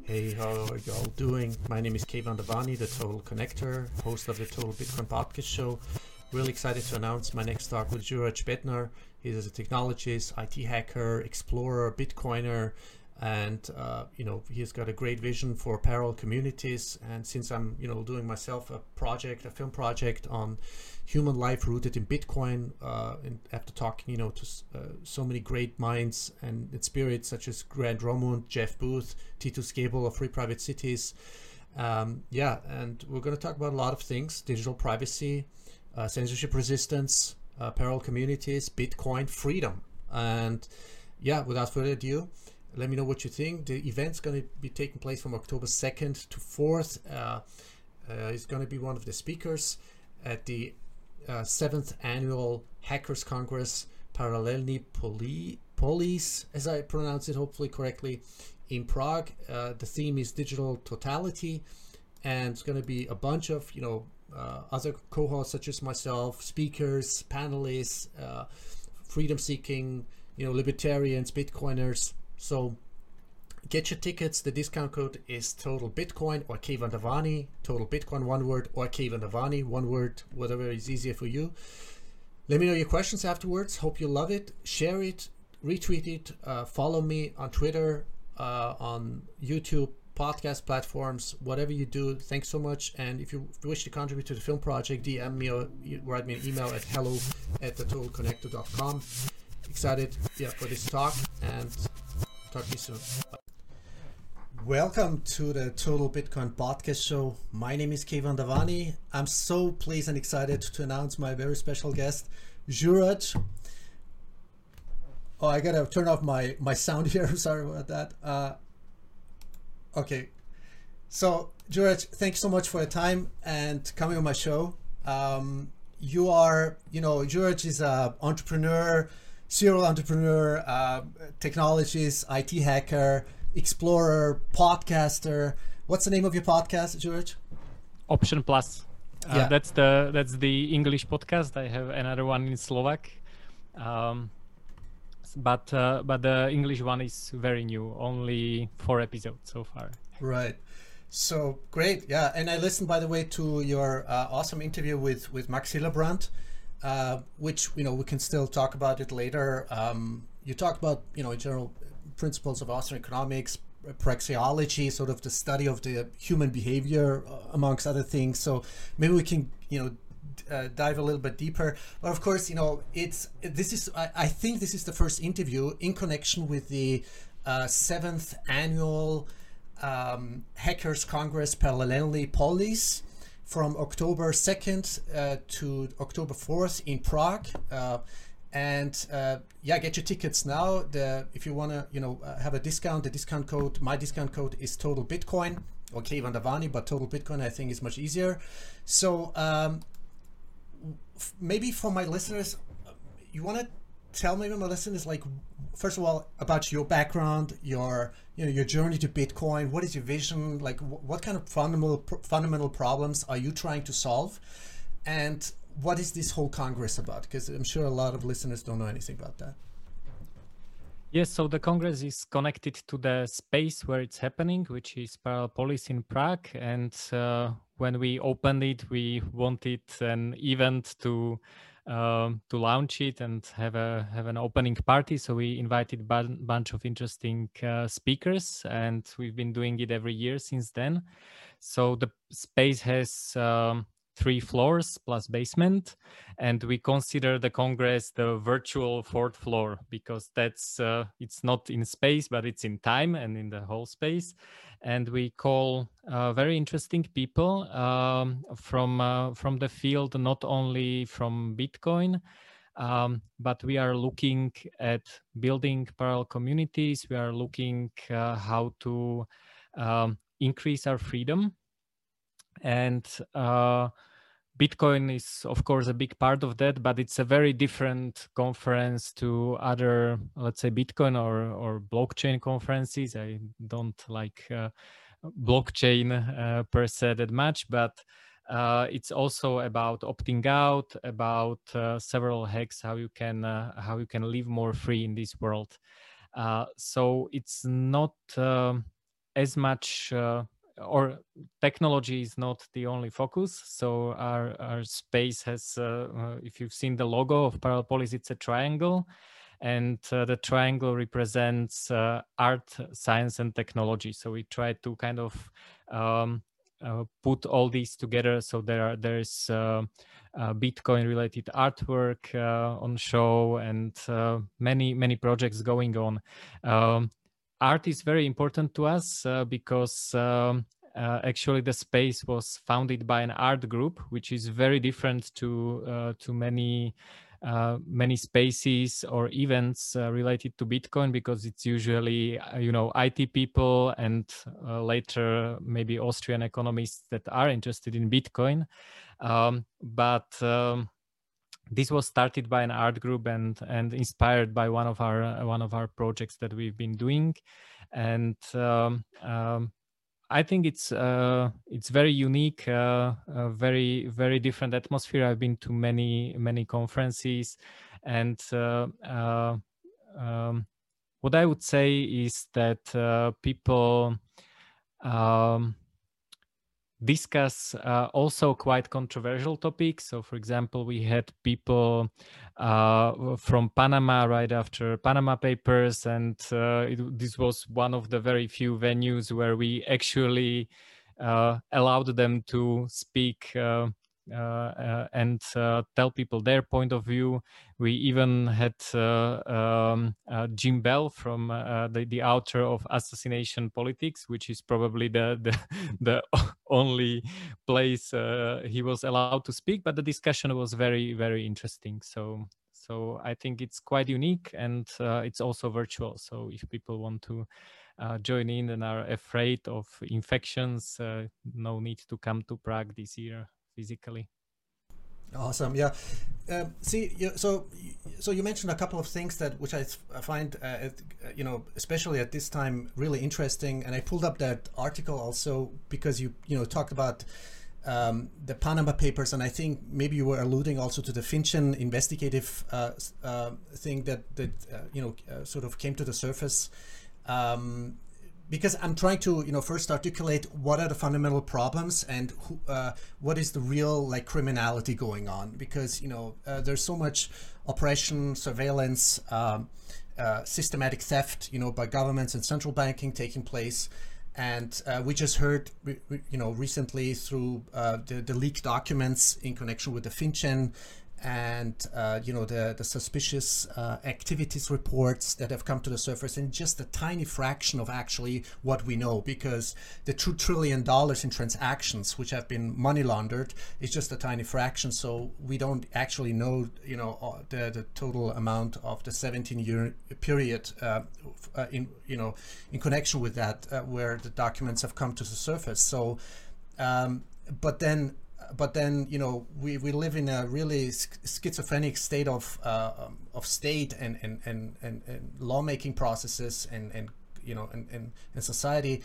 Hey, how are you all doing? My name is Keyvan Davani, the Total Connector, host of the Total Bitcoin Podcast Show. Really excited to announce my next talk with Juraj Bednar. He's a technologist, IT hacker, explorer, Bitcoiner, and he's got a great vision for parallel communities. And since I'm doing myself a film project on human life rooted in Bitcoin, and after talking to so many great minds and spirits such as Grant Romund, Jeff Booth, Titus Gebel of Free Private Cities, and we're going to talk about a lot of things: digital privacy, censorship resistance, parallel communities, Bitcoin, freedom. And without further ado, let me know what you think. The event's going to be taking place from October 2nd to 4th. He's going to be one of the speakers at the 7th Annual Hackers Congress, Paralelní Polis, as I pronounce it hopefully correctly, in Prague. The theme is digital totality, and it's going to be a bunch of other cohorts such as myself, speakers, panelists, freedom-seeking, libertarians, Bitcoiners. So get your tickets. The discount code is Total Bitcoin or Keyvan Davani. Total Bitcoin, one word, or Keyvan Davani, one word, whatever is easier for you. Let me know your questions afterwards. Hope you love it. Share it, retweet it, follow me on Twitter, on YouTube, podcast platforms, whatever you do. Thanks so much. And if you wish to contribute to the film project, DM me or write me an email at hello@thetotalconnector.com. Excited for this talk, and talk to you soon. Bye. Welcome to the Total Bitcoin Podcast Show. My name is Keyvan Davani. I'm so pleased and excited to announce my very special guest, Juraj. Oh, I gotta turn off my sound here. Sorry about that. Okay. So, Juraj, thanks so much for your time and coming on my show. Juraj is an entrepreneur, serial entrepreneur, technologist, IT hacker, explorer, podcaster. What's the name of your podcast, Juraj? Option Plus. That's the English podcast. I have another one in Slovak, but the English one is very new. Only 4 episodes so far. Right. So great. Yeah. And I listened, by the way, to your awesome interview with Max Hillebrand, which we can still talk about it later. You talked about in general principles of Austrian economics, praxeology, sort of the study of the human behavior, amongst other things. So maybe we can dive a little bit deeper. But of course, I think this is the first interview in connection with the 7th Annual Hackers Congress Paralelní Polis, from October 2nd to October 4th in Prague. Get your tickets now. If you want to have a discount, my discount code is Total Bitcoin or Keyvan Davani, but Total Bitcoin I think is much easier. So maybe for my listeners, you want to tell maybe my listeners, like, first of all, about your background, your journey to Bitcoin. What is your vision? Like, what kind of fundamental problems are you trying to solve? And what is this whole Congress about? Because I'm sure a lot of listeners don't know anything about that. Yes, so the Congress is connected to the space where it's happening, which is Parallel Polis in Prague. And when we opened it, we wanted an event to launch it and have an opening party. So we invited a bunch of interesting speakers, and we've been doing it every year since then. So the space has 3 floors plus basement, and we consider the Congress the virtual 4th floor, because that's it's not in space, but it's in time and in the whole space. And we call very interesting people from the field, not only from Bitcoin, but we are looking at building parallel communities. We are looking how to increase our freedom. And Bitcoin is, of course, a big part of that, but it's a very different conference to other, let's say, Bitcoin or blockchain conferences. I don't like blockchain per se that much, but it's also about opting out, about several hacks, how you can live more free in this world. So it's not as much or technology is not the only focus. So our space has, if you've seen the logo of Parallel Polis, it's a triangle, and the triangle represents art, science, and technology. So we try to kind of put all these together. So there's Bitcoin related artwork on show, and many projects going on. Art is very important to us because actually the space was founded by an art group, which is very different to many spaces or events related to Bitcoin, because it's usually IT people and later maybe Austrian economists that are interested in Bitcoin. But this was started by an art group and inspired by one of our projects that we've been doing, and I think it's very unique, very very different atmosphere. I've been to many conferences, and what I would say is that people discuss also quite controversial topics. So, for example, we had people from Panama right after Panama Papers, and this was one of the very few venues where we actually allowed them to speak and tell people their point of view. We even had Jim Bell from the author of Assassination Politics, which is probably the only place he was allowed to speak. But the discussion was very, very interesting. So I think it's quite unique, and it's also virtual. So if people want to join in and are afraid of infections, no need to come to Prague this year physically. Awesome. Yeah. So you mentioned a couple of things which I find, especially at this time, really interesting. And I pulled up that article also because you talked about the Panama Papers, and I think maybe you were alluding also to the FinCEN investigative thing that sort of came to the surface. Because I'm trying to, first articulate what are the fundamental problems and what is the real criminality going on. Because, there's so much oppression, surveillance, systematic theft, by governments and central banking taking place. And we just heard, recently through the leaked documents in connection with the FinCEN and the suspicious activities reports that have come to the surface, and just a tiny fraction of actually what we know, because the $2 trillion in transactions which have been money laundered is just a tiny fraction. So we don't actually know the total amount of the 17-year period in connection with that where the documents have come to the surface. So but then we live in a really schizophrenic state of state and lawmaking processes and society.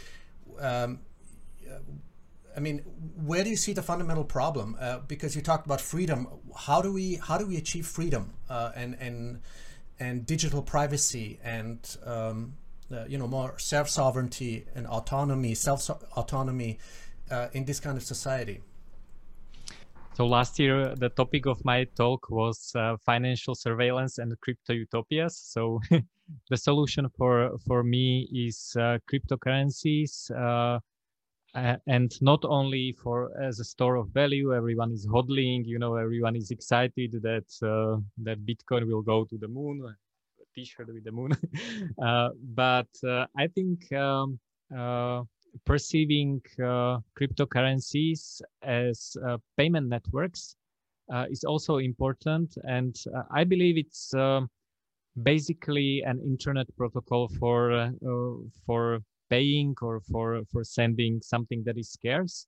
I mean, where do you see the fundamental problem? Because you talked about freedom. How do we achieve freedom and digital privacy and more self-sovereignty and autonomy, self-autonomy in this kind of society? So last year, the topic of my talk was financial surveillance and crypto utopias. So the solution for me is cryptocurrencies, and not only as a store of value. Everyone is hodling, everyone is excited that Bitcoin will go to the moon, a T-shirt with the moon. But I think perceiving cryptocurrencies as payment networks is also important, and I believe it's basically an internet protocol for paying or for sending something that is scarce.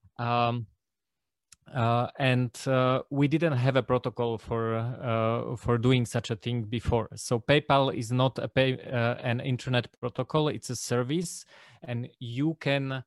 And we didn't have a protocol for doing such a thing before. So PayPal is not an internet protocol; it's a service, and you can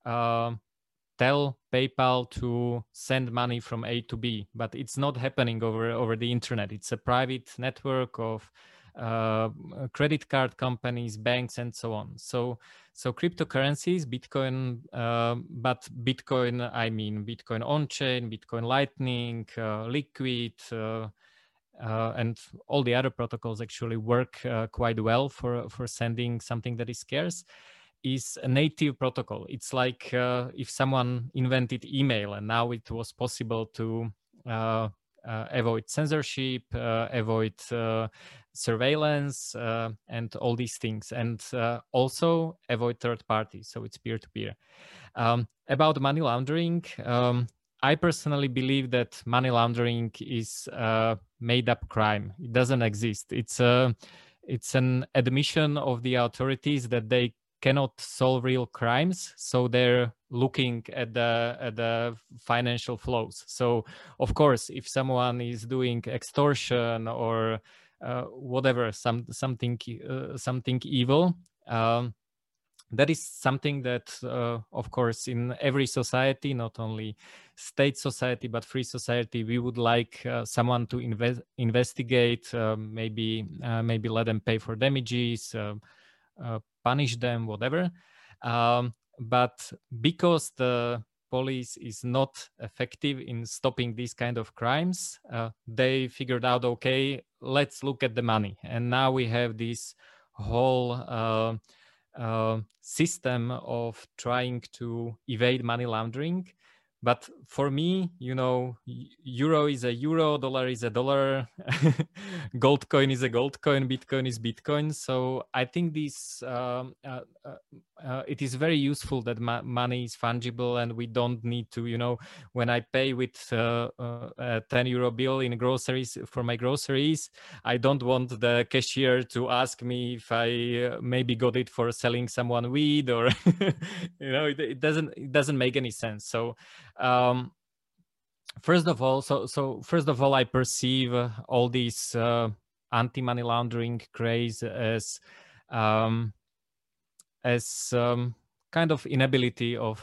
tell PayPal to send money from A to B, but it's not happening over the internet. It's a private network of credit card companies, banks, and so on. So cryptocurrencies, Bitcoin, but Bitcoin, I mean Bitcoin on-chain, Bitcoin Lightning, Liquid, and all the other protocols actually work quite well for sending something that is scarce, is a native protocol. It's like if someone invented email and now it was possible to avoid censorship, avoid surveillance, and all these things, and also avoid third parties. So it's peer-to-peer. About money laundering, I personally believe that money laundering is a made-up crime. It doesn't exist. It's an admission of the authorities that they cannot solve real crimes, so they're looking at the financial flows. So of course, if someone is doing extortion or whatever, something evil, that is something that, of course, in every society, not only state society but free society, we would like someone to investigate, maybe let them pay for damages, punish them, whatever. But because the police is not effective in stopping these kind of crimes, they figured out, okay, let's look at the money. And now we have this whole system of trying to evade money laundering. But for me, euro is a euro, dollar is a dollar, gold coin is a gold coin, Bitcoin is Bitcoin. So I think this it is very useful that money is fungible, and we don't need to, when I pay with a 10 euro bill in groceries for my groceries, I don't want the cashier to ask me if I maybe got it for selling someone weed, or it doesn't make any sense. So first of all, I perceive all these anti-money laundering craze as kind of inability of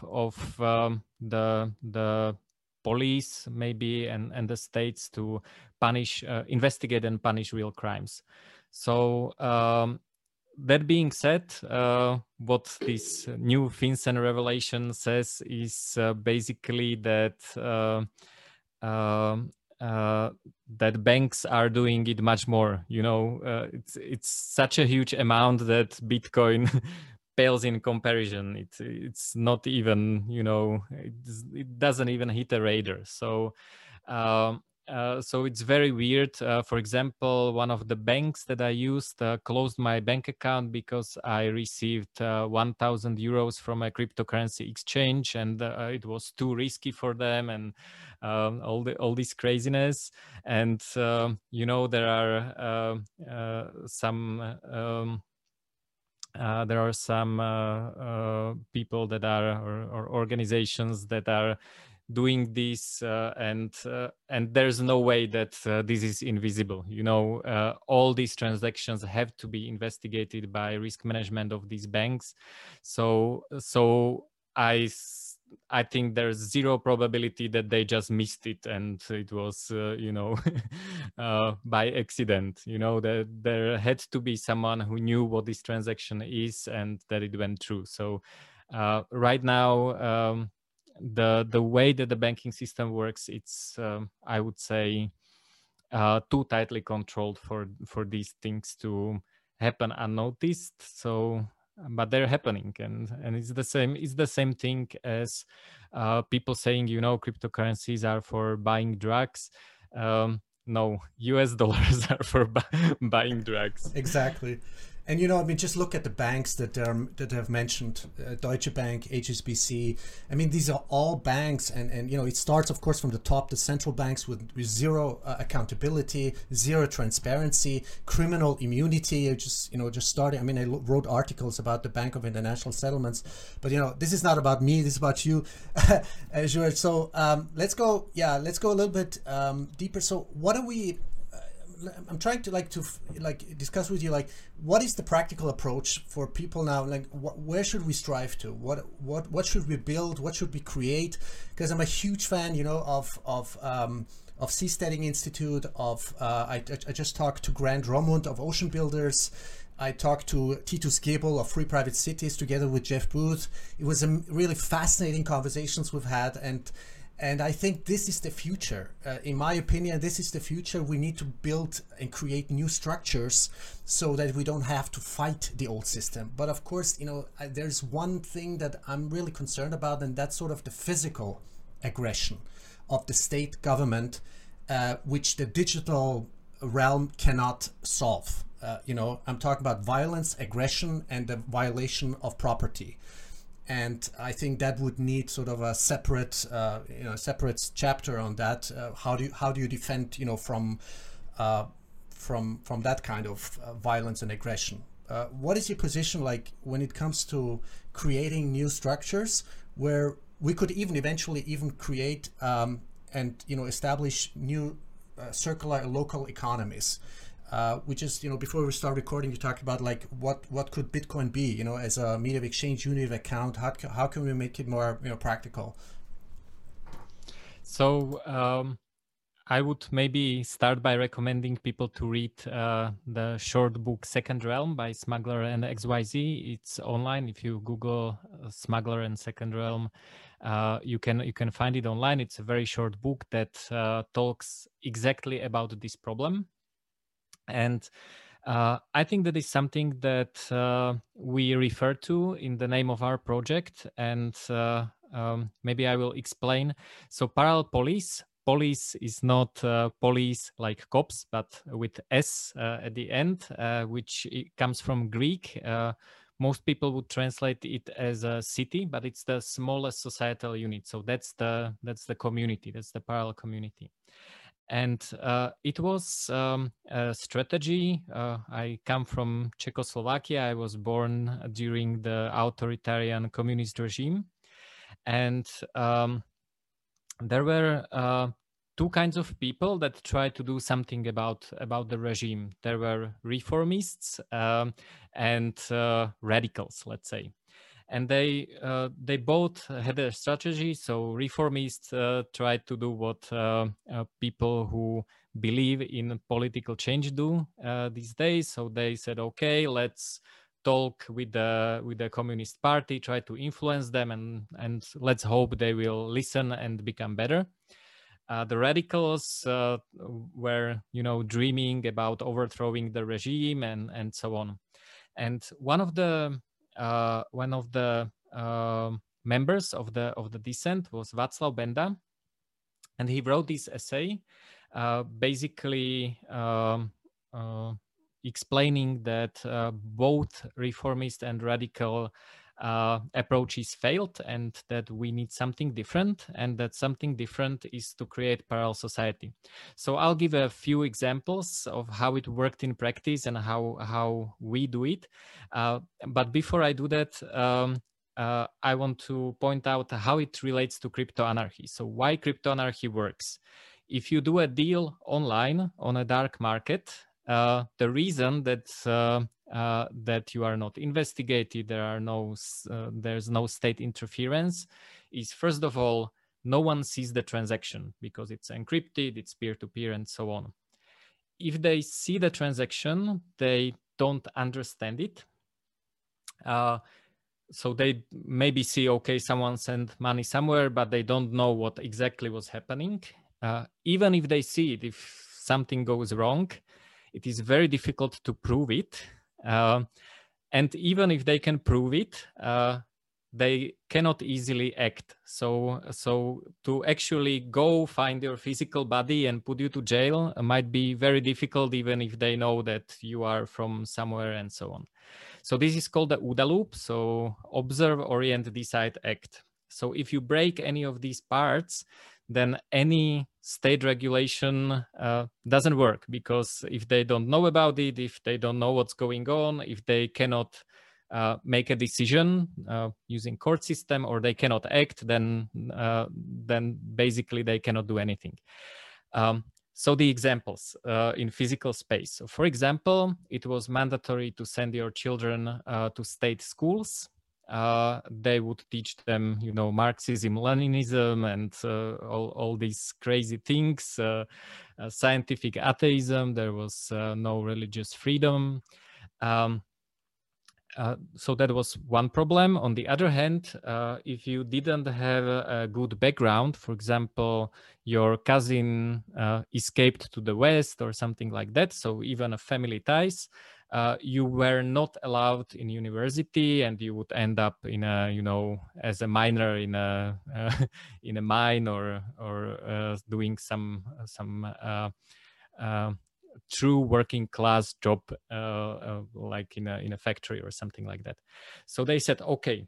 the police, maybe, and the states to investigate and punish real crimes. So that being said, what this new FinCEN revelation says is basically that that banks are doing it much more. It's such a huge amount that Bitcoin pales in comparison. It's not even, it doesn't even hit a radar. So it's very weird. For example, one of the banks that I used closed my bank account because I received 1,000 euros from a cryptocurrency exchange, and it was too risky for them, and all this craziness. And there are some people that are or organizations that are doing this, and there's no way that this is invisible. All these transactions have to be investigated by risk management of these banks. So I think there's zero probability that they just missed it and it was by accident. That there had to be someone who knew what this transaction is and that it went through. So right now, the way that the banking system works, it's I would say too tightly controlled for these things to happen unnoticed. So but they're happening, and it's the same thing as people saying cryptocurrencies are for buying drugs. No, US dollars are for buying drugs. Exactly. And just look at the banks that have mentioned, Deutsche Bank, HSBC. These are all banks, and it starts, of course, from the top, the central banks with zero accountability, zero transparency, criminal immunity. Just starting. I wrote articles about the Bank of International Settlements, but this is not about me. This is about you, George. So let's go a little bit deeper. So what are we? I'm trying to discuss with you, what is the practical approach for people now? Where should we strive to? What should we build? What should we create? Because I'm a huge fan, of of Seasteading Institute, I just talked to Grant Romund of Ocean Builders. I talked to Titus Gebel of Free Private Cities together with Jeff Booth. It was a really fascinating conversations we've had, and I think this is the future. In my opinion, this is the future. We need to build and create new structures so that we don't have to fight the old system. But of course, there's one thing that I'm really concerned about, and that's sort of the physical aggression of the state government, which the digital realm cannot solve. I'm talking about violence, aggression, and the violation of property. And I think that would need sort of a separate chapter on that. How do you defend, from that kind of violence and aggression? What is your position like when it comes to creating new structures where we could eventually create and establish new circular local economies? Which is, before we start recording, you talked about like what could Bitcoin be, as a media of exchange, unit of account. How can we make it more, practical? So I would maybe start by recommending people to read the short book Second Realm by Smuggler and XYZ. It's online. If you Google Smuggler and Second Realm, you can find it online. It's a very short book that talks exactly about this problem. And I think that is something that we refer to in the name of our project. And maybe I will explain. So Parallel Police is not police like cops, but with S at the end, which comes from Greek. Most people would translate it as a city, but it's the smallest societal unit. So that's the community. That's the parallel community. And it was a strategy. I come from Czechoslovakia. I was born during the authoritarian communist regime. And there were two kinds of people that tried to do something about the regime. There were reformists and radicals, let's say. And they both had a strategy. So reformists tried to do what people who believe in political change do these days. So they said, okay, let's talk with the Communist Party, try to influence them, and let's hope they will listen and become better. The radicals were, dreaming about overthrowing the regime and so on. And one of the members of the dissent was Václav Benda, and he wrote this essay, basically explaining that both reformist and radical approaches failed, and that we need something different, and that something different is to create parallel society. So I'll give a few examples of how it worked in practice and how we do it. But before I do that, I want to point out how it relates to crypto anarchy. So why crypto anarchy works. If you do a deal online on a dark market, the reason that you are not investigated, there's no state interference, is first of all, no one sees the transaction because it's encrypted, it's peer-to-peer, and so on. If they see the transaction, they don't understand it. So they maybe see, okay, someone sent money somewhere, but they don't know what exactly was happening. Even if they see it, if something goes wrong, it is very difficult to prove it. And even if they can prove it, they cannot easily act. So to actually go find your physical body and put you to jail might be very difficult, even if they know that you are from somewhere and so on. So this is called the OODA loop. So observe, orient, decide, act. So if you break any of these parts, then any state regulation doesn't work, because if they don't know about it, if they don't know what's going on, if they cannot make a decision using court system, or they cannot act, then basically they cannot do anything. So the examples in physical space. So for example, it was mandatory to send your children to state schools. they would teach them, Marxism, Leninism, and all these crazy things, scientific atheism. There was no religious freedom. So that was one problem. On the other hand, if you didn't have a good background, for example, your cousin escaped to the West or something like that, so even a family ties, you were not allowed in university, and you would end up in a, as a miner in a in a mine, or doing some true working class job, like in a factory or something like that. So they said, okay,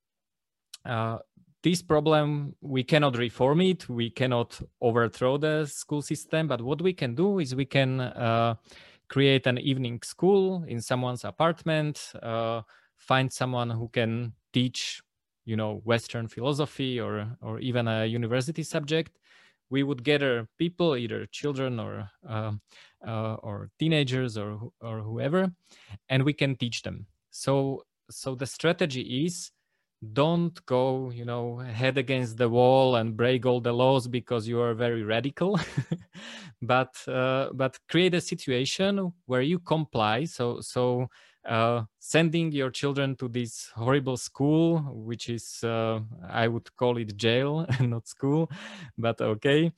this problem, we cannot reform it, we cannot overthrow the school system, but what we can do is we can create an evening school in someone's apartment, find someone who can teach, Western philosophy or even a university subject. We would gather people, either children or teenagers or whoever, and we can teach them. So the strategy is, don't go, head against the wall and break all the laws because you are very radical, but create a situation where you comply. So sending your children to this horrible school, which is, I would call it jail, not school, but okay.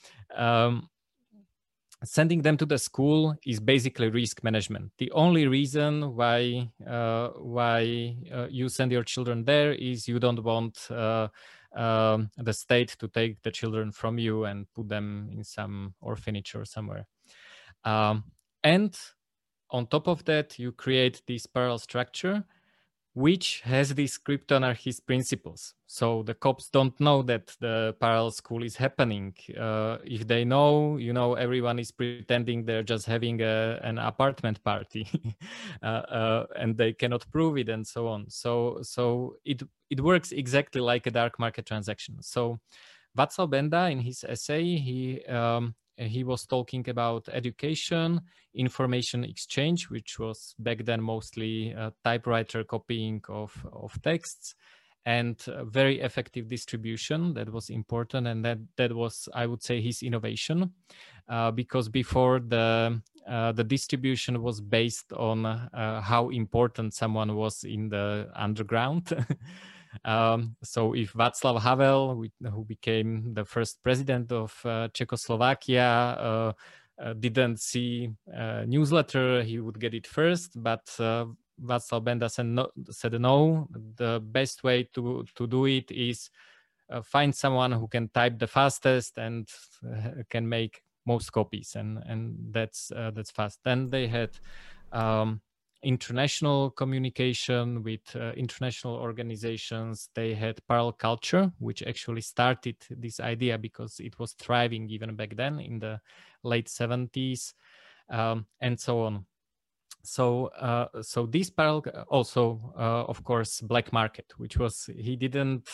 Sending them to the school is basically risk management. The only reason why you send your children there is you don't want the state to take the children from you and put them in some orphanage or somewhere. And on top of that, you create this parallel structure which has these crypto-anarchist principles. So the cops don't know that the parallel school is happening. If they know, everyone is pretending they're just having an apartment party, and they cannot prove it, and so on. So it works exactly like a dark market transaction. So Václav Benda, in his essay, he was talking about education, information exchange, which was back then mostly typewriter copying of texts, and very effective distribution. That was important, and that was, I would say, his innovation, because before the distribution was based on how important someone was in the underground. So if Václav Havel, who became the first president of Czechoslovakia, didn't see a newsletter, he would get it first. But Václav Benda said no, the best way to do it is find someone who can type the fastest and can make most copies, and that's fast. Then they had international communication with international organizations. They had parallel culture, which actually started this idea because it was thriving even back then in the late 70s, and so on. So this parallel, also of course black market, which was, he didn't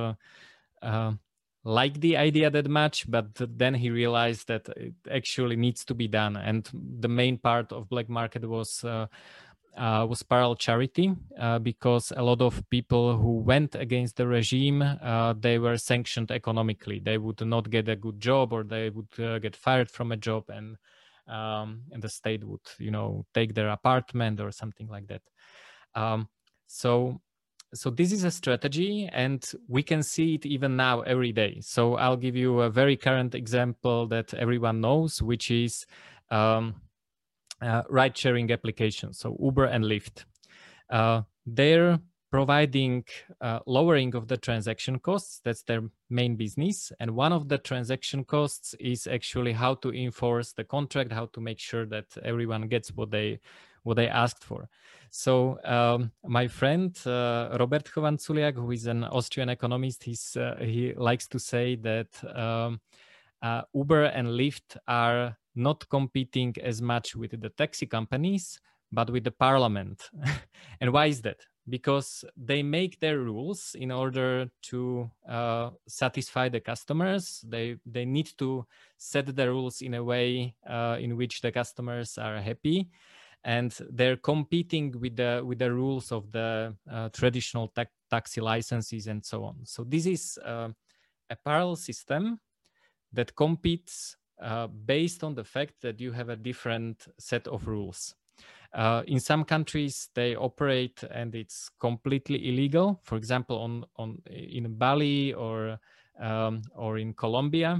like the idea that much, but then he realized that it actually needs to be done, and the main part of black market was parallel charity, because a lot of people who went against the regime, they were sanctioned economically. They would not get a good job, or they would get fired from a job, and the state would, take their apartment or something like that. So this is a strategy, and we can see it even now every day. So I'll give you a very current example that everyone knows, which is ride-sharing applications, so Uber and Lyft. They're providing lowering of the transaction costs. That's their main business. And one of the transaction costs is actually how to enforce the contract, how to make sure that everyone gets what they asked for. So my friend Robert Chovanculiak, who is an Austrian economist, he likes to say that Uber and Lyft are not competing as much with the taxi companies, but with the parliament. And why is that? Because they make their rules in order to satisfy the customers. They need to set the rules in a way in which the customers are happy, and they're competing with the rules of the traditional taxi licenses and so on. So this is a parallel system that competes based on the fact that you have a different set of rules. In some countries, they operate and it's completely illegal. For example, in Bali or in Colombia,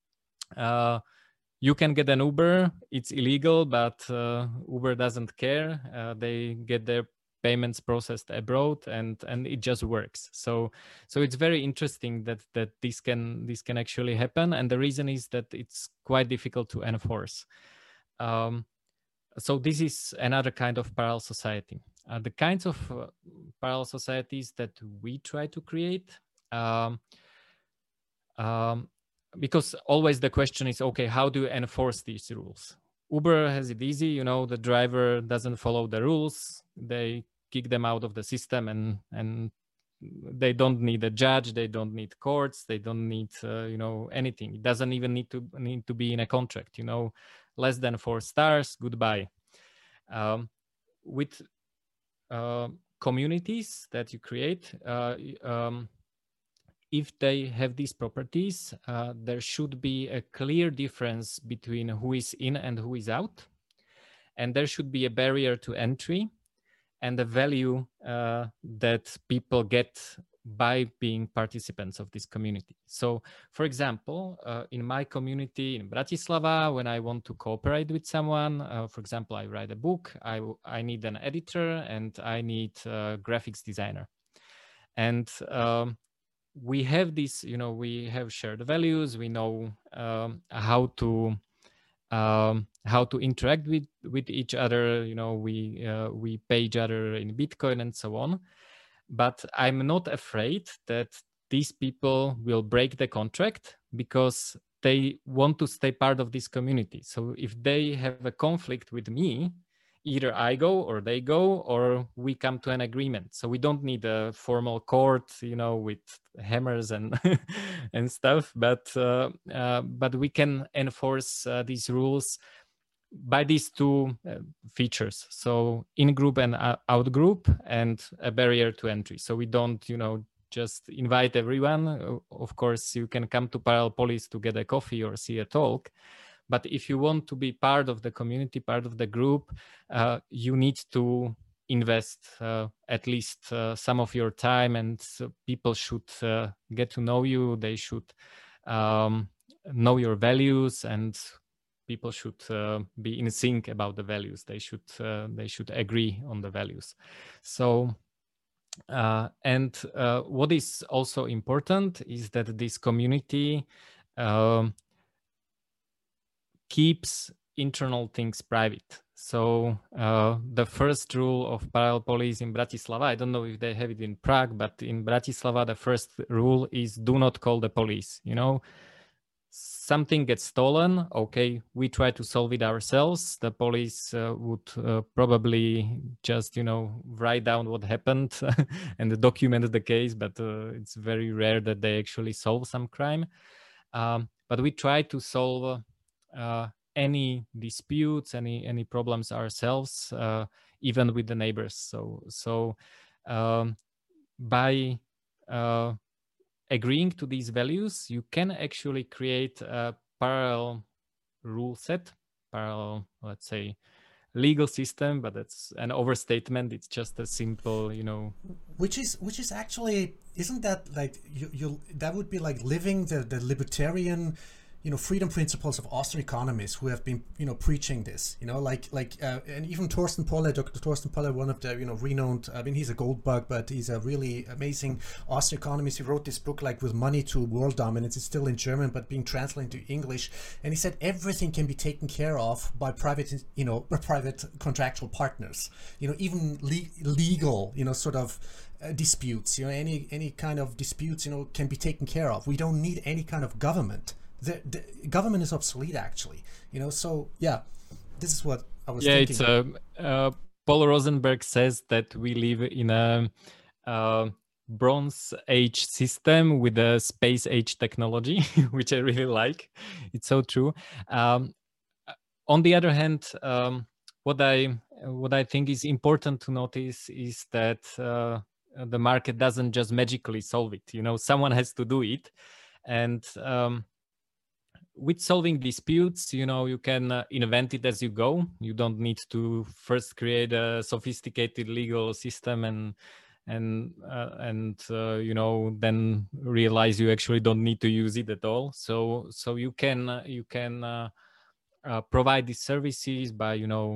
you can get an Uber. It's illegal, but Uber doesn't care. They get their payments processed abroad, and it just works. So it's very interesting that this can actually happen, and the reason is that it's quite difficult to enforce. So this is another kind of parallel society. The kinds of parallel societies that we try to create, because always the question is, okay, how do you enforce these rules? Uber has it easy, you know, the driver doesn't follow the rules, they kick them out of the system, and they don't need a judge, they don't need courts, they don't need you know, anything. It doesn't even need to be in a contract, you know, less than 4 stars, goodbye. With communities that you create, if they have these properties, there should be a clear difference between who is in and who is out. And there should be a barrier to entry and the value that people get by being participants of this community. So, for example, in my community in Bratislava, when I want to cooperate with someone, for example, I write a book, I need an editor and I need a graphics designer. And we have this, you know, we have shared values, we know how to interact with each other, you know, we pay each other in Bitcoin and so on. But I'm not afraid that these people will break the contract because they want to stay part of this community. So if they have a conflict with me, either I go or they go, or we come to an agreement. So we don't need a formal court, you know, with hammers and and stuff, but we can enforce these rules by these two features. So in-group and out-group, and a barrier to entry. So we don't, you know, just invite everyone. Of course, you can come to Parallel Polis to get a coffee or see a talk. But if you want to be part of the community, part of the group, you need to invest at least some of your time, and people should get to know you. They should know your values, and people should be in sync about the values. They should agree on the values. So what is also important is that this community keeps internal things private. So the first rule of Parallel Polis in Bratislava, I don't know if they have it in Prague, but in Bratislava, the first rule is do not call the police. You know, something gets stolen, okay, we try to solve it ourselves. The police would probably just, you know, write down what happened and document the case, but it's very rare that they actually solve some crime. But we try to solve any disputes, any problems ourselves, even with the neighbors. So by agreeing to these values, you can actually create a parallel rule set, parallel, let's say, legal system, but that's an overstatement. It's just a simple, you know. Which is actually, isn't that like you that would be like living the libertarian, you know, freedom principles of Austrian economists who have been, you know, preaching this, you know, and even Thorsten Polle, Dr. Thorsten Polle, one of the, you know, renowned, I mean, he's a gold bug, but he's a really amazing Austrian economist. He wrote this book, like, With Money to World Dominance. It's still in German, but being translated into English. And he said everything can be taken care of by private, you know, private contractual partners, you know, even legal, you know, sort of disputes, you know, any kind of disputes, you know, can be taken care of. We don't need any kind of government. The government is obsolete, actually, you know. So yeah, this is what I was thinking. It's Paul Rosenberg says that we live in a Bronze Age system with a space age technology, which I really like. It's so true. On the other hand, what I think is important to notice is that the market doesn't just magically solve it. Someone has to do it. And with solving disputes, you can invent it as you go. You don't need to first create a sophisticated legal system and then realize you actually don't need to use it at all. So you can provide these services by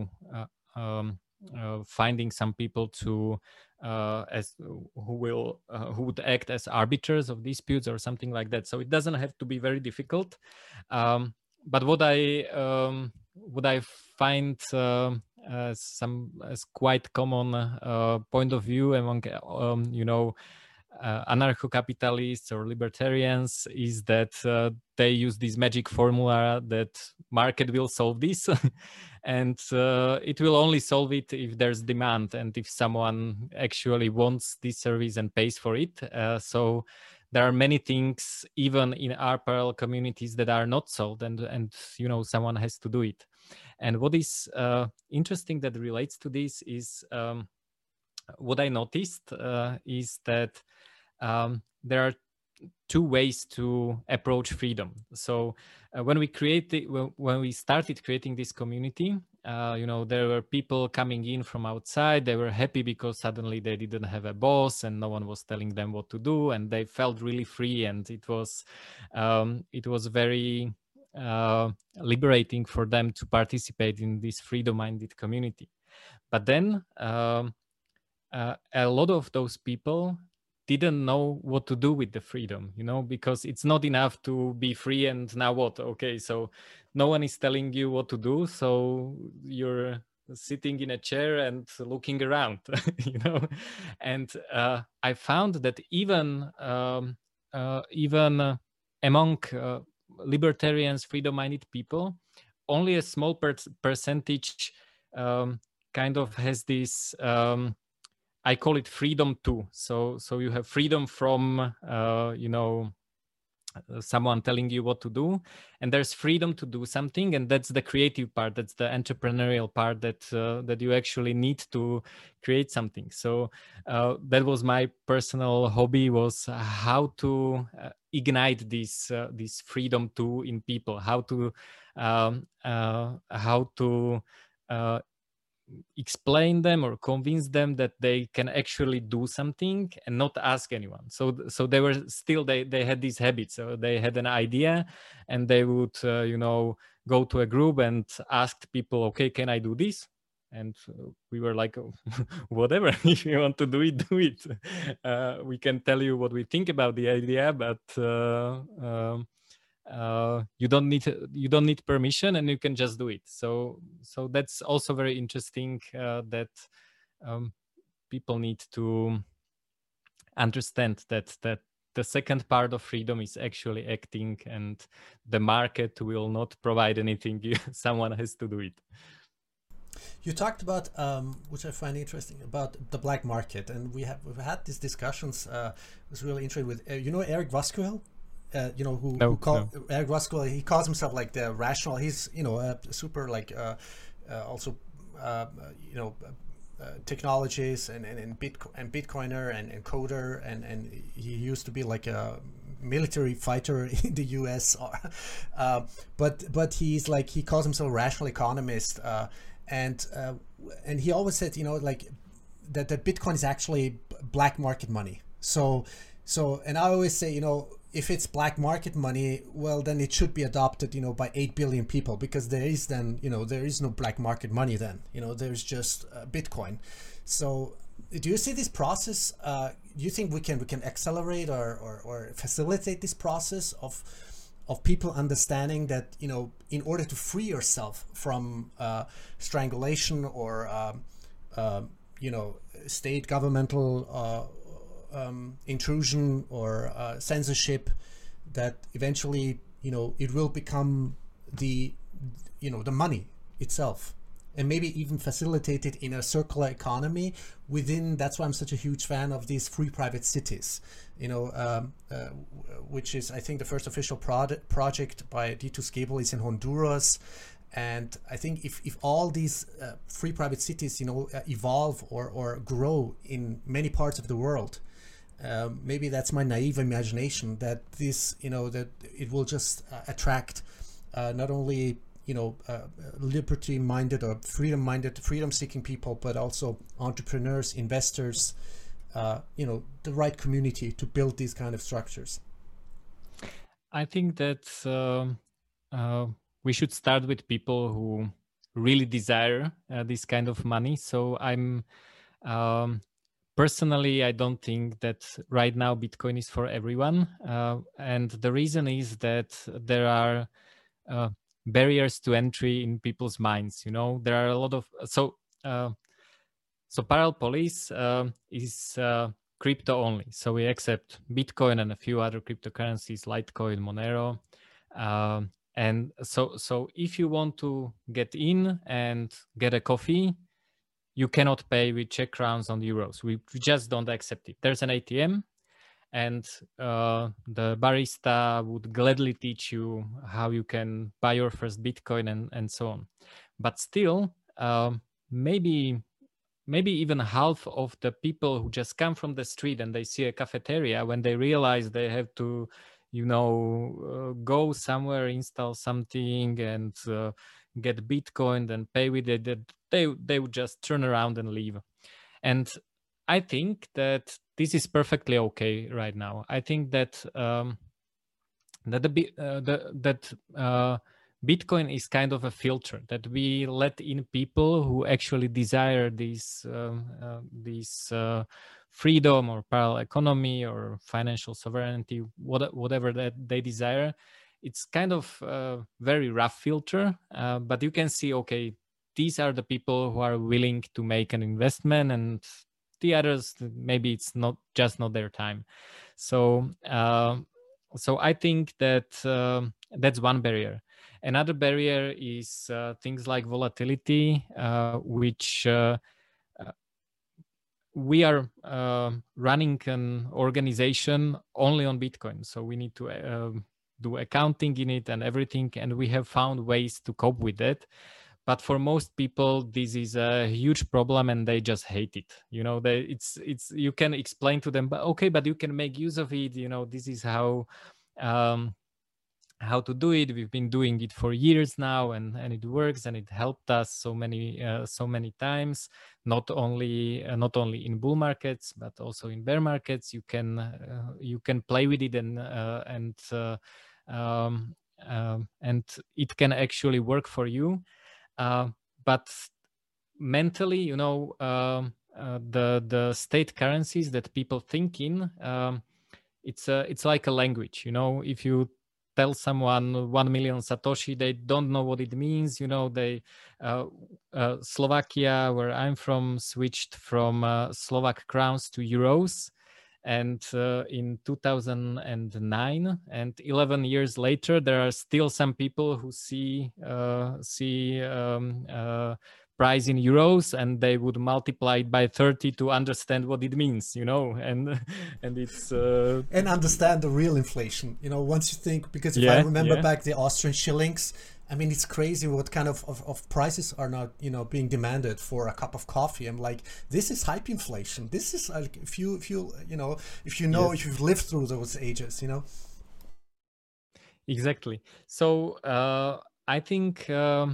finding some people who would act as arbiters of disputes or something like that. So it doesn't have to be very difficult. But what I find as quite common point of view among anarcho-capitalists or libertarians is that they use this magic formula that market will solve this and it will only solve it if there's demand and if someone actually wants this service and pays for it. So there are many things even in our parallel communities that are not solved, and someone has to do it. And what is interesting that relates to this is what I noticed is that there are two ways to approach freedom. So when we started creating this community, there were people coming in from outside. They were happy because suddenly they didn't have a boss and no one was telling them what to do, and they felt really free. And it was very liberating for them to participate in this freedom-minded community. But then a lot of those people didn't know what to do with the freedom, because it's not enough to be free and now what? Okay, so no one is telling you what to do, so you're sitting in a chair and looking around, And I found that even among libertarians, freedom-minded people, only a small percentage kind of has this. I call it freedom too. So you have freedom from someone telling you what to do, and there's freedom to do something, and that's the creative part. That's the entrepreneurial part that you actually need to create something. So that was my personal hobby, was how to ignite this freedom too in people. How to explain them or convince them that they can actually do something and not ask anyone. So they were still, they had these habits. So they had an idea and they would go to a group and ask people, okay, can I do this? And we were like, oh, whatever, if you want to do it, do it. We can tell you what we think about the idea, but you don't need permission, and you can just do it. So that's also very interesting, that people need to understand that the second part of freedom is actually acting, and the market will not provide anything. Someone has to do it. You talked about, which I find interesting, about the black market, and we've had these discussions. It was really interesting with Eric Voskuil. Eric Voskuil, he calls himself like the rational. He's a super also technologies and Bitcoiner and coder, and he used to be like a military fighter in the US, but he's like, he calls himself a rational economist, and he always said that Bitcoin is actually black market money. So and I always say, if it's black market money, well, then it should be adopted, by 8 billion people, because there is no black market money then, there's just Bitcoin. So do you see this process? Do you think we can accelerate or facilitate this process of people understanding that, in order to free yourself from strangulation or, state governmental intrusion or censorship, that eventually it will become the money itself, and maybe even facilitated in a circular economy within. That's why I'm such a huge fan of these free private cities, which is, I think, the first official project by Dito Sgebel is in Honduras, And I think if all these free private cities, evolve or grow in many parts of the world, maybe that's my naive imagination that this, that it will just attract not only liberty-minded or freedom-minded, freedom-seeking people, but also entrepreneurs, investors, the right community to build these kind of structures. I think that we should start with people who really desire this kind of money. So I'm personally, I don't think that right now Bitcoin is for everyone. And the reason is that there are barriers to entry in people's minds. There are a lot of so Parallel Police is crypto only. So we accept Bitcoin and a few other cryptocurrencies, Litecoin, Monero. And so if you want to get in and get a coffee, you cannot pay with Czech crowns on euros. We just don't accept it. There's an ATM, and the barista would gladly teach you how you can buy your first Bitcoin and so on. But still, maybe even half of the people who just come from the street and they see a cafeteria, when they realize they have to, go somewhere, install something and get Bitcoin and pay with it, they would just turn around and leave. And I think that this is perfectly okay right now. I think that Bitcoin is kind of a filter that we let in people who actually desire this freedom or parallel economy or financial sovereignty, whatever that they desire. It's kind of a very rough filter, but you can see, okay, these are the people who are willing to make an investment, and the others, maybe it's not their time. So I think that that's one barrier. Another barrier is things like volatility, which we are running an organization only on Bitcoin. So we need to do accounting in it and everything, and we have found ways to cope with it. But for most people, this is a huge problem, and they just hate it. It's you can explain to them, but okay, but you can make use of it. This is how to do it. We've been doing it for years now, and it works, and it helped us so many times. Not only in bull markets, but also in bear markets. You can play with it, and it can actually work for you. But mentally, the state currencies that people think in, it's like a language. If you tell someone 1 million Satoshi, they don't know what it means. Slovakia, where I'm from, switched from Slovak crowns to euros, and in 2009, and 11 years later, there are still some people who see price in euros, and they would multiply it by 30 to understand what it means, and it's and understand the real inflation. Once you think, because if I remember back the Austrian shillings, I mean, it's crazy what kind of prices are now, being demanded for a cup of coffee. I'm like, this is hyperinflation. This is like, if you've lived through those ages, Exactly. So I think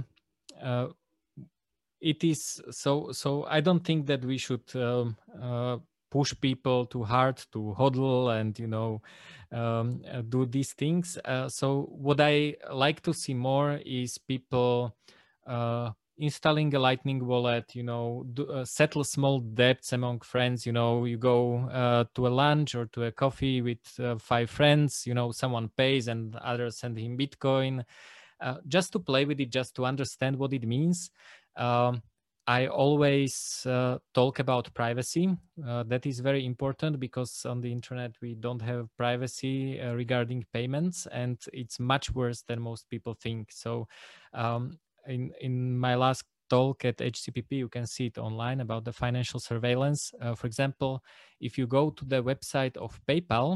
it is so I don't think that we should push people too hard to hodl and do these things. So what I like to see more is people installing a Lightning wallet, settle small debts among friends. You go to a lunch or to a coffee with 5 friends, someone pays and others send him Bitcoin, just to play with it, just to understand what it means. I always talk about privacy. That is very important, because on the internet we don't have privacy regarding payments, and it's much worse than most people think. So in my last talk at HCPP, you can see it online about the financial surveillance. For example, if you go to the website of PayPal,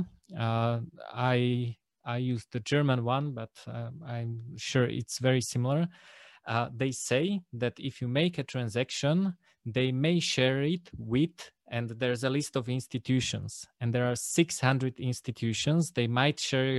I use the German one, but I'm sure it's very similar. they say that if you make a transaction, they may share it with, and there's a list of institutions, and there are 600 institutions they might share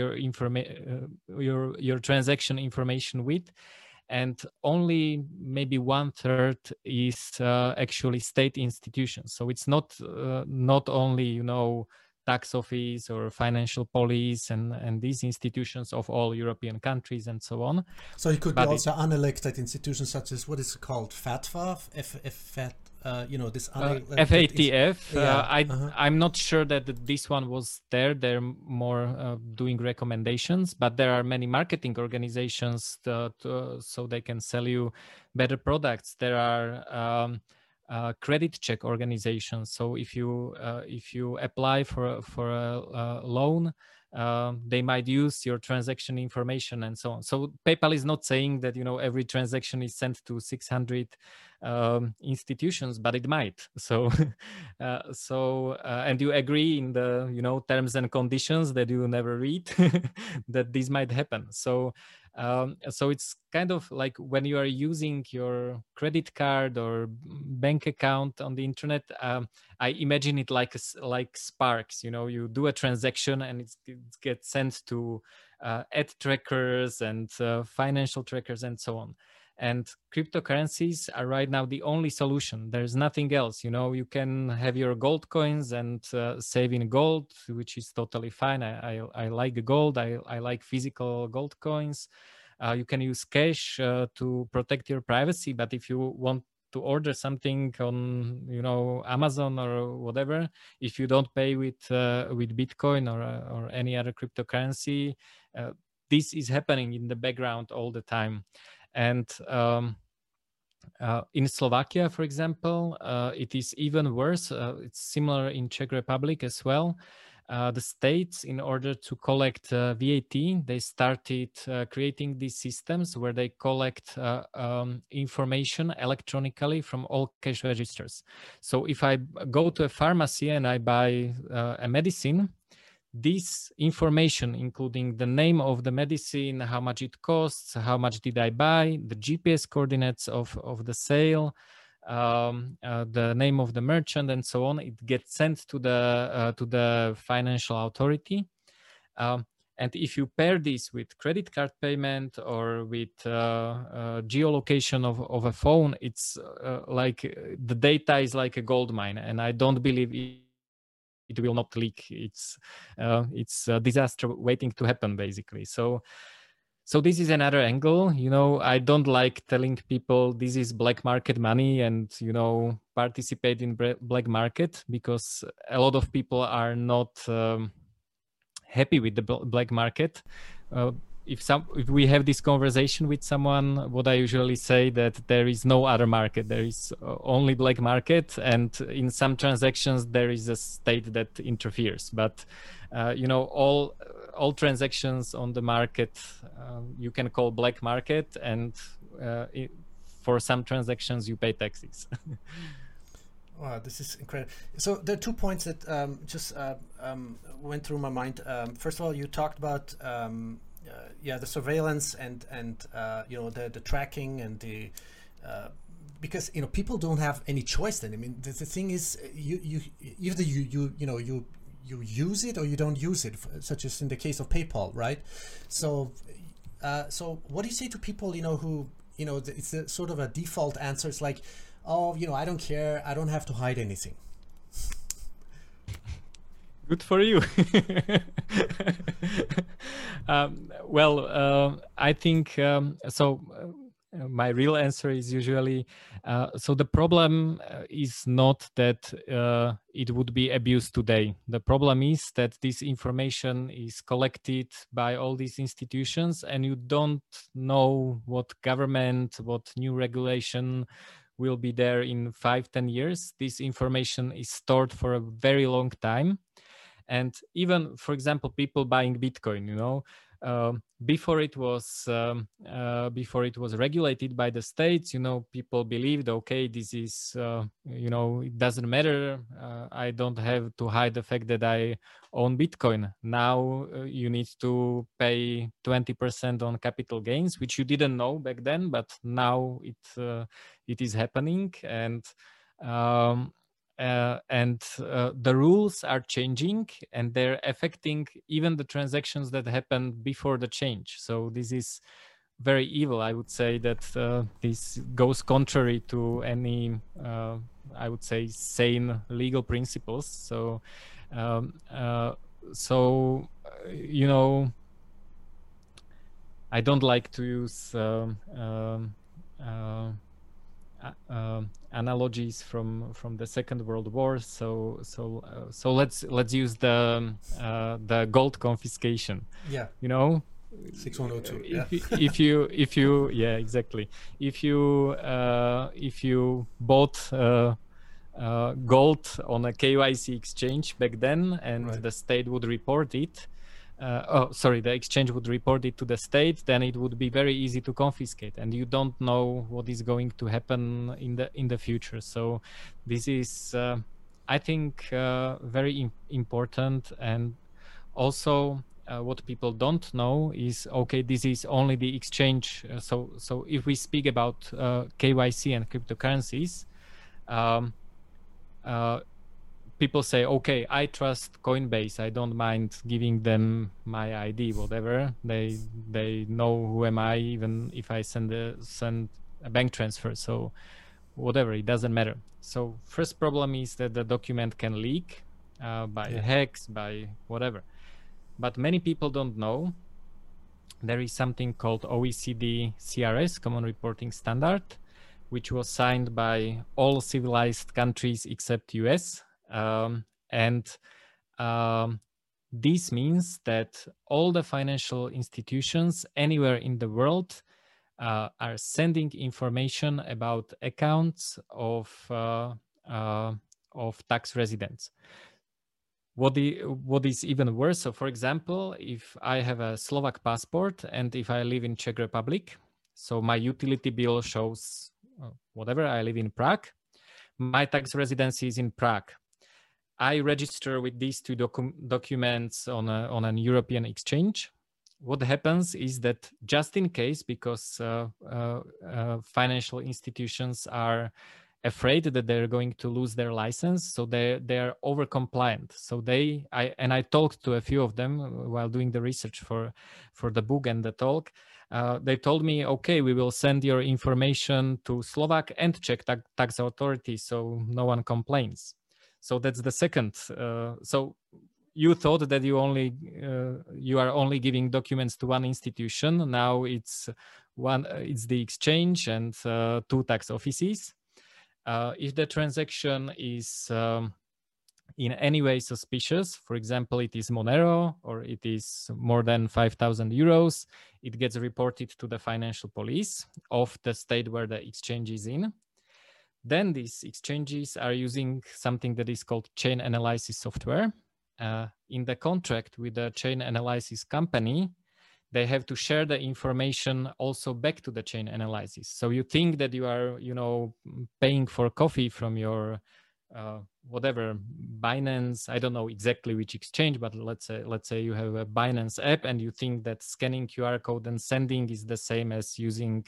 your transaction information with, and only maybe 1/3 is actually state institutions. So it's not only tax office or financial police and these institutions of all European countries and so on. So it could be also unelected institutions such as, what is it called, FATFA, this FATF. I'm not sure that this one was there. They're more doing recommendations, but there are many marketing organizations so they can sell you better products. There are credit check organizations. So if you apply for a loan, they might use your transaction information and so on. So PayPal is not saying that every transaction is sent to 600 institutions, but it might. So and you agree in the terms and conditions that you never read that this might happen. So it's kind of like when you are using your credit card or bank account on the internet. I imagine it like Sparks. You do a transaction and it gets sent to ad trackers and financial trackers and so on. And cryptocurrencies are right now the only solution. There's nothing else. You can have your gold coins and save in gold, which is totally fine. I like gold. I like physical gold coins. You can use cash to protect your privacy. But if you want to order something on Amazon or whatever, if you don't pay with Bitcoin or any other cryptocurrency, this is happening in the background all the time. And in Slovakia, for example, it is even worse. It's similar in Czech Republic as well. The states, in order to collect VAT, they started creating these systems where they collect information electronically from all cash registers. So if I go to a pharmacy and I buy a medicine, this information, including the name of the medicine, how much it costs, how much did I buy, the GPS coordinates of the sale, the name of the merchant, and so on, it gets sent to the financial authority. And if you pair this with credit card payment or with geolocation of a phone, it's like the data is like a gold mine, and I don't believe it will not leak. It's a disaster waiting to happen, basically. So this is another angle. I don't like telling people this is black market money and participate in black market, because a lot of people are not happy with the black market. If we have this conversation with someone, what I usually say that there is no other market. There is only black market, and in some transactions there is a state that interferes. But all transactions on the market you can call black market, and for some transactions you pay taxes. Wow, this is incredible. So there are 2 points that just went through my mind. First of all, you talked about the surveillance and the tracking and the because people don't have any choice then. I mean, the thing is, you either you use it or you don't use it, such as in the case of PayPal, right? So what do you say to people who it's a sort of a default answer? It's like, oh, I don't care, I don't have to hide anything. Good for you. I think so. My real answer is usually so the problem is not that it would be abused today. The problem is that this information is collected by all these institutions, and you don't know what government, what new regulation will be there in 5-10 years. This information is stored for a very long time. And even, for example, people buying Bitcoin, before it was regulated by the states, people believed, okay, this is it doesn't matter. I don't have to hide the fact that I own Bitcoin. Now you need to pay 20% on capital gains, which you didn't know back then, but now it is happening. And the rules are changing, and they're affecting even the transactions that happened before the change. So this is very evil. I would say that this goes contrary to any, I would say, sane legal principles. So, I don't like to use analogies from the Second World War. So let's use the gold confiscation. Yeah. 6102. Yeah. If you yeah, exactly. If you bought gold on a KYC exchange back then, and Right. the state would report it. The exchange would report it to the state, then it would be very easy to confiscate, and you don't know what is going to happen in the future. So this is, I think, very important. And also, what people don't know is, okay, this is only the exchange. So if we speak about KYC and cryptocurrencies, people say, okay, I trust Coinbase. I don't mind giving them my ID, whatever. They know who am I, even if I send a bank transfer. So whatever, it doesn't matter. So first problem is that the document can leak by hacks, by whatever. But many people don't know there is something called OECD CRS, Common Reporting Standard, which was signed by all civilized countries except US. This means that all the financial institutions anywhere in the world are sending information about accounts of tax residents. What is even worse, so for example, if I have a Slovak passport and if I live in Czech Republic, so my utility bill shows whatever, I live in Prague, my tax residency is in Prague. I register with these two documents on an European exchange. What happens is that just in case, because financial institutions are afraid that they're going to lose their license, so they are over compliant. So I talked to a few of them while doing the research for the book and the talk. They told me, okay, we will send your information to Slovak and Czech tax authorities, so no one complains. So that's the second. So you thought that you are only giving documents to one institution. Now it's the exchange and two tax offices. If the transaction is in any way suspicious, for example, it is Monero or it is more than 5,000 euros, it gets reported to the financial police of the state where the exchange is in. Then these exchanges are using something that is called chain analysis software. In the contract with the chain analysis company, they have to share the information also back to the chain analysis. So you think that you are, paying for coffee from your whatever Binance. I don't know exactly which exchange, but let's say you have a Binance app, and you think that scanning QR code and sending is the same as using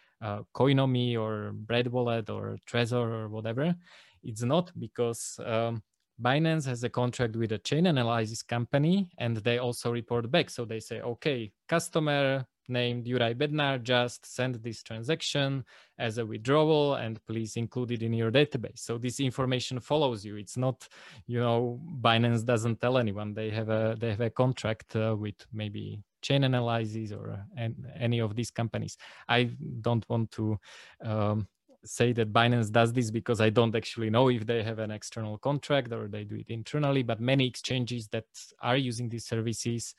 Coinomi or Bread Wallet or Trezor or whatever. It's not, because Binance has a contract with a chain analysis company, and they also report back. So they say, okay, customer named Juraj Bednar just sent this transaction as a withdrawal, and please include it in your database. So this information follows you. It's not, Binance doesn't tell anyone. They have a contract with maybe chain analysis or any of these companies. I don't want to say that Binance does this, because I don't actually know if they have an external contract or they do it internally, but many exchanges that are using these services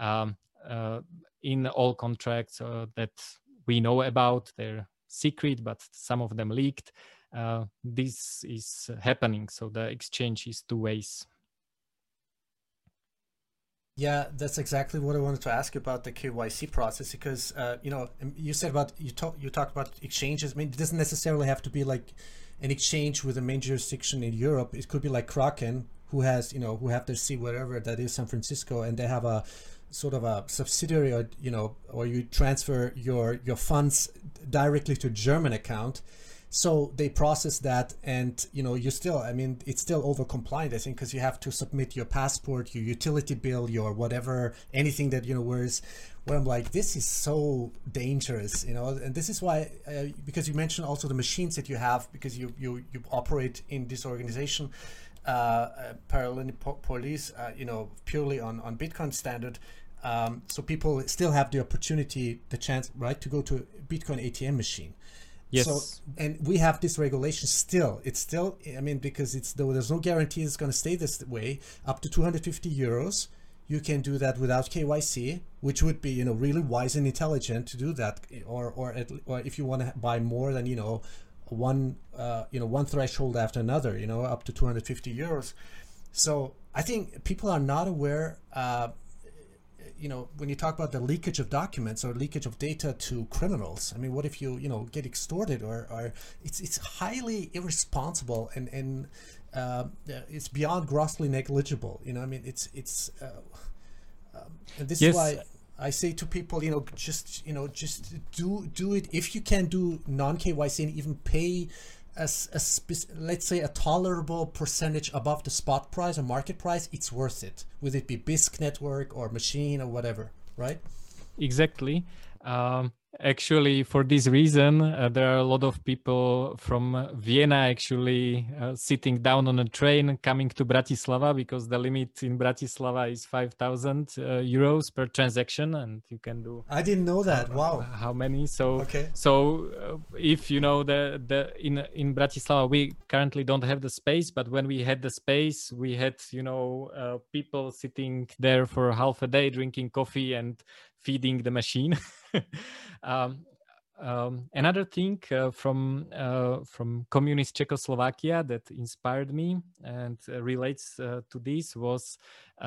in all contracts that we know about, they're secret, but some of them leaked. This is happening. So the exchange is two ways. Yeah, that's exactly what I wanted to ask you about the KYC process because you said about you talked about exchanges. I mean, it doesn't necessarily have to be like an exchange with a main jurisdiction in Europe. It could be like Kraken, who has who have their seat wherever that is, San Francisco, and they have a sort of a subsidiary, or or you transfer your funds directly to a German account. So they process that, and you still, I mean, it's still over compliant, I think, because you have to submit your passport, your utility bill, your whatever, anything that whereas where I'm like, this is so dangerous, and this is why, because you mentioned also the machines that you have, because you operate in this organization, Paralympic Police, purely on Bitcoin standard. So people still have the opportunity, the chance, right, to go to a Bitcoin ATM machine. So, Yes, and we have this regulation still. It's still, I mean, because there's no guarantee it's going to stay this way. Up to 250 euros, you can do that without KYC, which would be, really wise and intelligent to do that. Or if you want to buy more than, one threshold after another, up to 250 euros. So I think people are not aware. When you talk about the leakage of documents or leakage of data to criminals, I mean, what if you get extorted, or it's highly irresponsible, and it's beyond grossly negligible. I mean, and this is yes, why I say to people, just do it. If you can do non KYC and even pay let's say a tolerable percentage above the spot price or market price, it's worth it. Would it be Bisq network or machine or whatever, right? exactly. Actually, for this reason, there are a lot of people from Vienna actually sitting down on a train coming to Bratislava, because the limit in Bratislava is 5,000 euros per transaction, and you can do. I didn't know that. Wow. How many? So, Okay. If the in Bratislava, we currently don't have the space, but when we had the space, we had people sitting there for half a day drinking coffee and feeding the machine. Another thing from communist Czechoslovakia that inspired me and relates to this was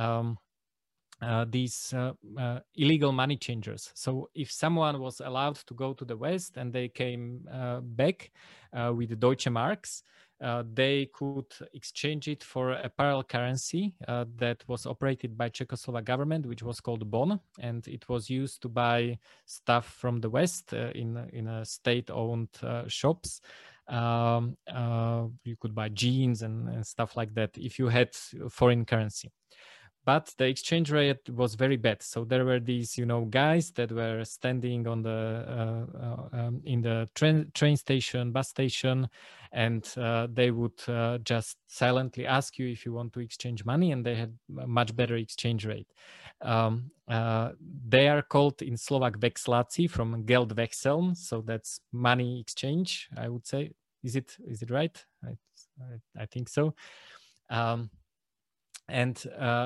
these illegal money changers. So if someone was allowed to go to the West and they came back with Deutsche Marks, they could exchange it for a parallel currency that was operated by Czechoslovak government, which was called Bon, and it was used to buy stuff from the West in a state-owned shops. You could buy jeans and stuff like that if you had foreign currency. But the exchange rate was very bad. So there were these, guys that were standing on the in the train station, bus station, and they would just silently ask you if you want to exchange money, and they had a much better exchange rate. They are called in Slovak vexláci, from Geldwechseln, so that's money exchange, I would say. Is it right? I think so. And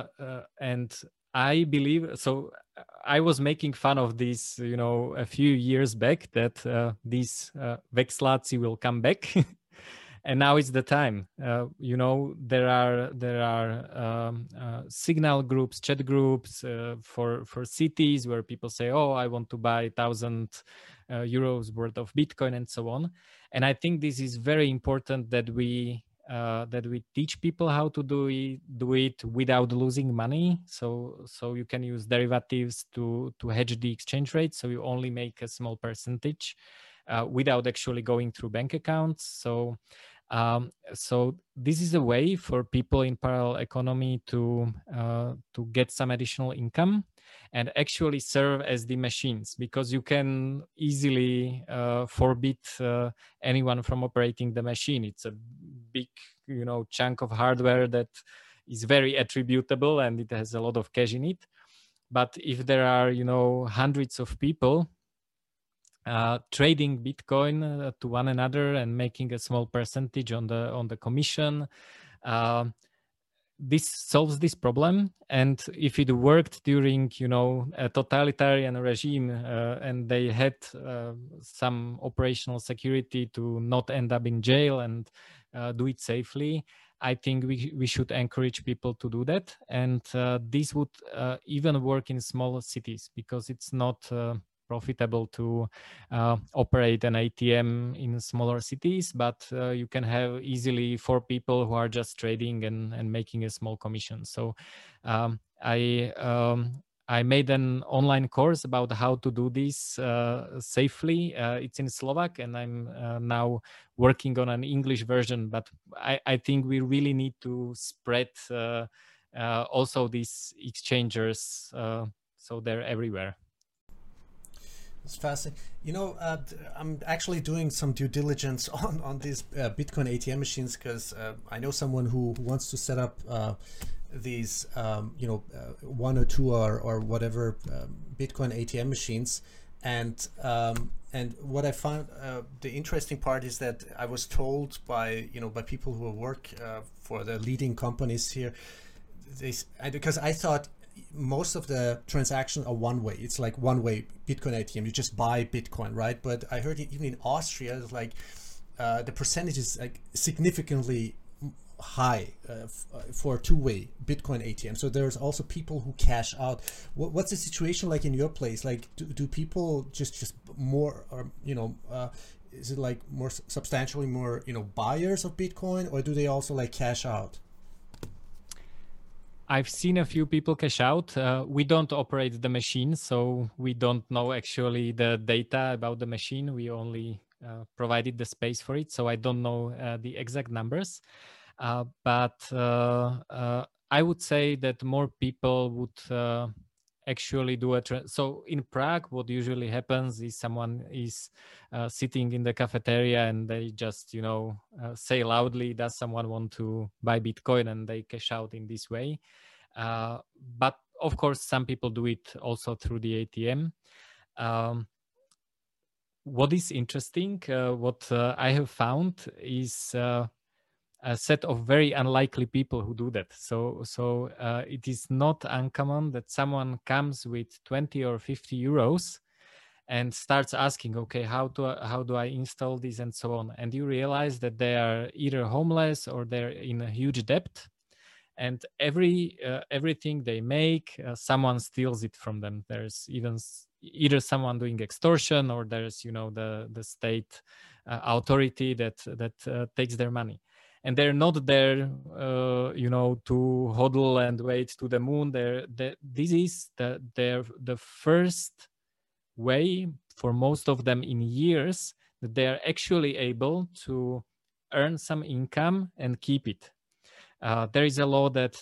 I believe so. I was making fun of this, a few years back, that these vexláci will come back, and now is the time. There are signal groups, chat groups for cities where people say, "Oh, I want to buy 1,000 euros worth of Bitcoin," and so on. And I think this is very important that we teach people how to do it without losing money. So you can use derivatives to hedge the exchange rate. So you only make a small percentage without actually going through bank accounts. So this is a way for people in parallel economy to get some additional income and actually serve as the machines, because you can easily forbid anyone from operating the machine. It's a big, chunk of hardware that is very attributable and it has a lot of cash in it. But if there are, hundreds of people trading Bitcoin to one another and making a small percentage on the commission, this solves this problem. And if it worked during a totalitarian regime and they had some operational security to not end up in jail and do it safely, I think we should encourage people to do that. And this would even work in smaller cities, because it's not profitable to operate an ATM in smaller cities, but you can have easily 4 people who are just trading and making a small commission. So I made an online course about how to do this safely. It's in Slovak, and I'm now working on an English version. But I think we really need to spread also these exchangers, so they're everywhere. It's fascinating. You know, I'm actually doing some due diligence on these Bitcoin ATM machines, because I know someone who wants to set up these, you know, 1 or 2 or whatever Bitcoin ATM machines. And what I found the interesting part is that I was told by people who work for the leading companies here, because I thought most of the transactions are one way. It's like one way Bitcoin ATM. You just buy Bitcoin, right? But I heard even in Austria, it's like the percentage is like significantly high for two-way Bitcoin ATM. So there's also people who cash out. What's the situation like in your place? Like, do people just more, or is it like more substantially more buyers of Bitcoin, or do they also like cash out? I've seen a few people cash out. We don't operate the machine, so we don't know actually the data about the machine. We only provided the space for it, so I don't know the exact numbers. But I would say that more people would actually do so in Prague, what usually happens is someone is sitting in the cafeteria and they just say loudly, does someone want to buy Bitcoin, and they cash out in this way. But of course some people do it also through the ATM. What is interesting, what I have found is a set of very unlikely people who do that. So it is not uncommon that someone comes with 20 or 50 euros and starts asking, okay, how do I install this and so on. And you realize that they are either homeless or they're in a huge debt. And everything they make, someone steals it from them. There's even either someone doing extortion, or there's the state authority that takes their money. And they're not there, to hodl and wait to the moon. This is the first way for most of them in years that they are actually able to earn some income and keep it. There is a law that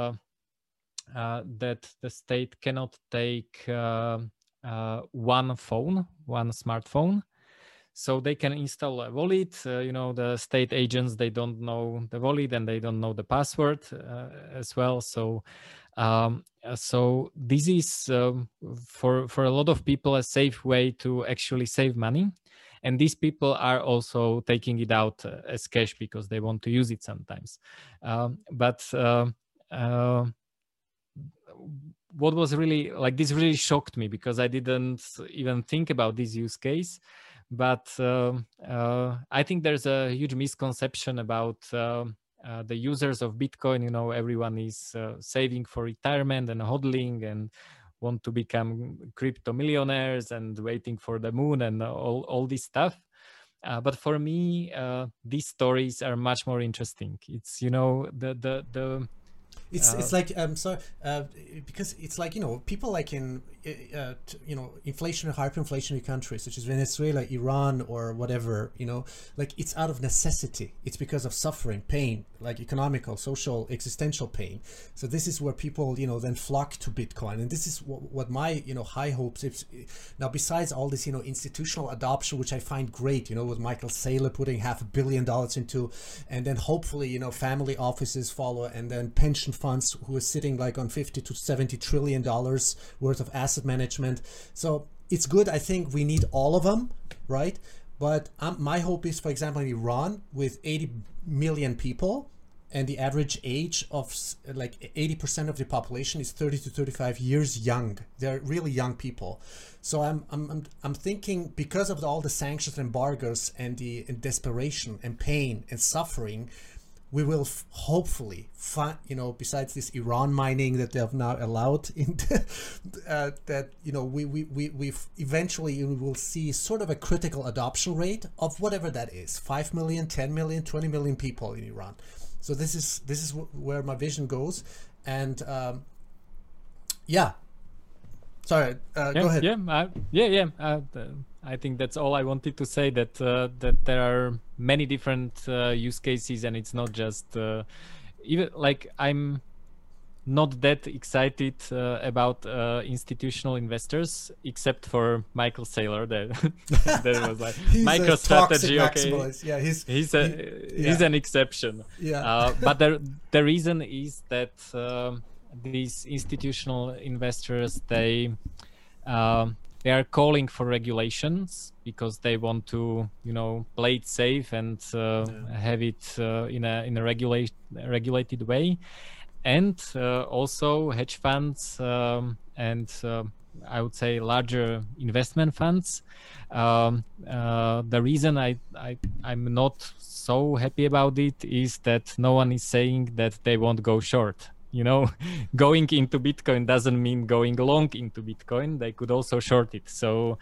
the state cannot take one smartphone. So they can install a wallet. The state agents, they don't know the wallet and they don't know the password as well. So this is for a lot of people a safe way to actually save money. And these people are also taking it out as cash because they want to use it sometimes. But what was really like, this really shocked me because I didn't even think about this use case. But I think there's a huge misconception about the users of Bitcoin. Everyone is saving for retirement and hodling and want to become crypto millionaires and waiting for the moon and all this stuff. But for me, these stories are much more interesting. It's It's like sorry, because it's like people like in hyperinflationary countries such as Venezuela, Iran, or whatever, like it's out of necessity. It's because of suffering, pain, like economical, social, existential pain. So this is where people then flock to Bitcoin, and this is what my high hopes is. Now, besides all this institutional adoption, which I find great, with Michael Saylor putting $500 million into, and then hopefully family offices follow, and then pension funds who are sitting like on $50 to $70 trillion worth of asset management. So it's good. I think we need all of them, right? But my hope is, for example, in Iran with 80 million people, and the average age of like 80% of the population is 30 to 35 years young. They're really young people. So I'm thinking, because of all the sanctions and embargoes and the desperation and pain and suffering, we will hopefully find, besides this Iran mining that they have now allowed in that, we eventually will see sort of a critical adoption rate of whatever that is, 5 million, 10 million, 20 million people in Iran. So this is where my vision goes. And sorry, go ahead. I think that's all I wanted to say, that there are many different use cases, and it's not just even like I'm not that excited about institutional investors, except for Michael Saylor. That was like MicroStrategy. Okay, yeah, he's an exception. Yeah, but the reason is that these institutional investors, they are calling for regulations because they want to, play it safe and have it in a regulated way. And also hedge funds and I would say larger investment funds. The reason I'm not so happy about it is that no one is saying that they won't go short. Going into Bitcoin doesn't mean going long into Bitcoin. They could also short it. So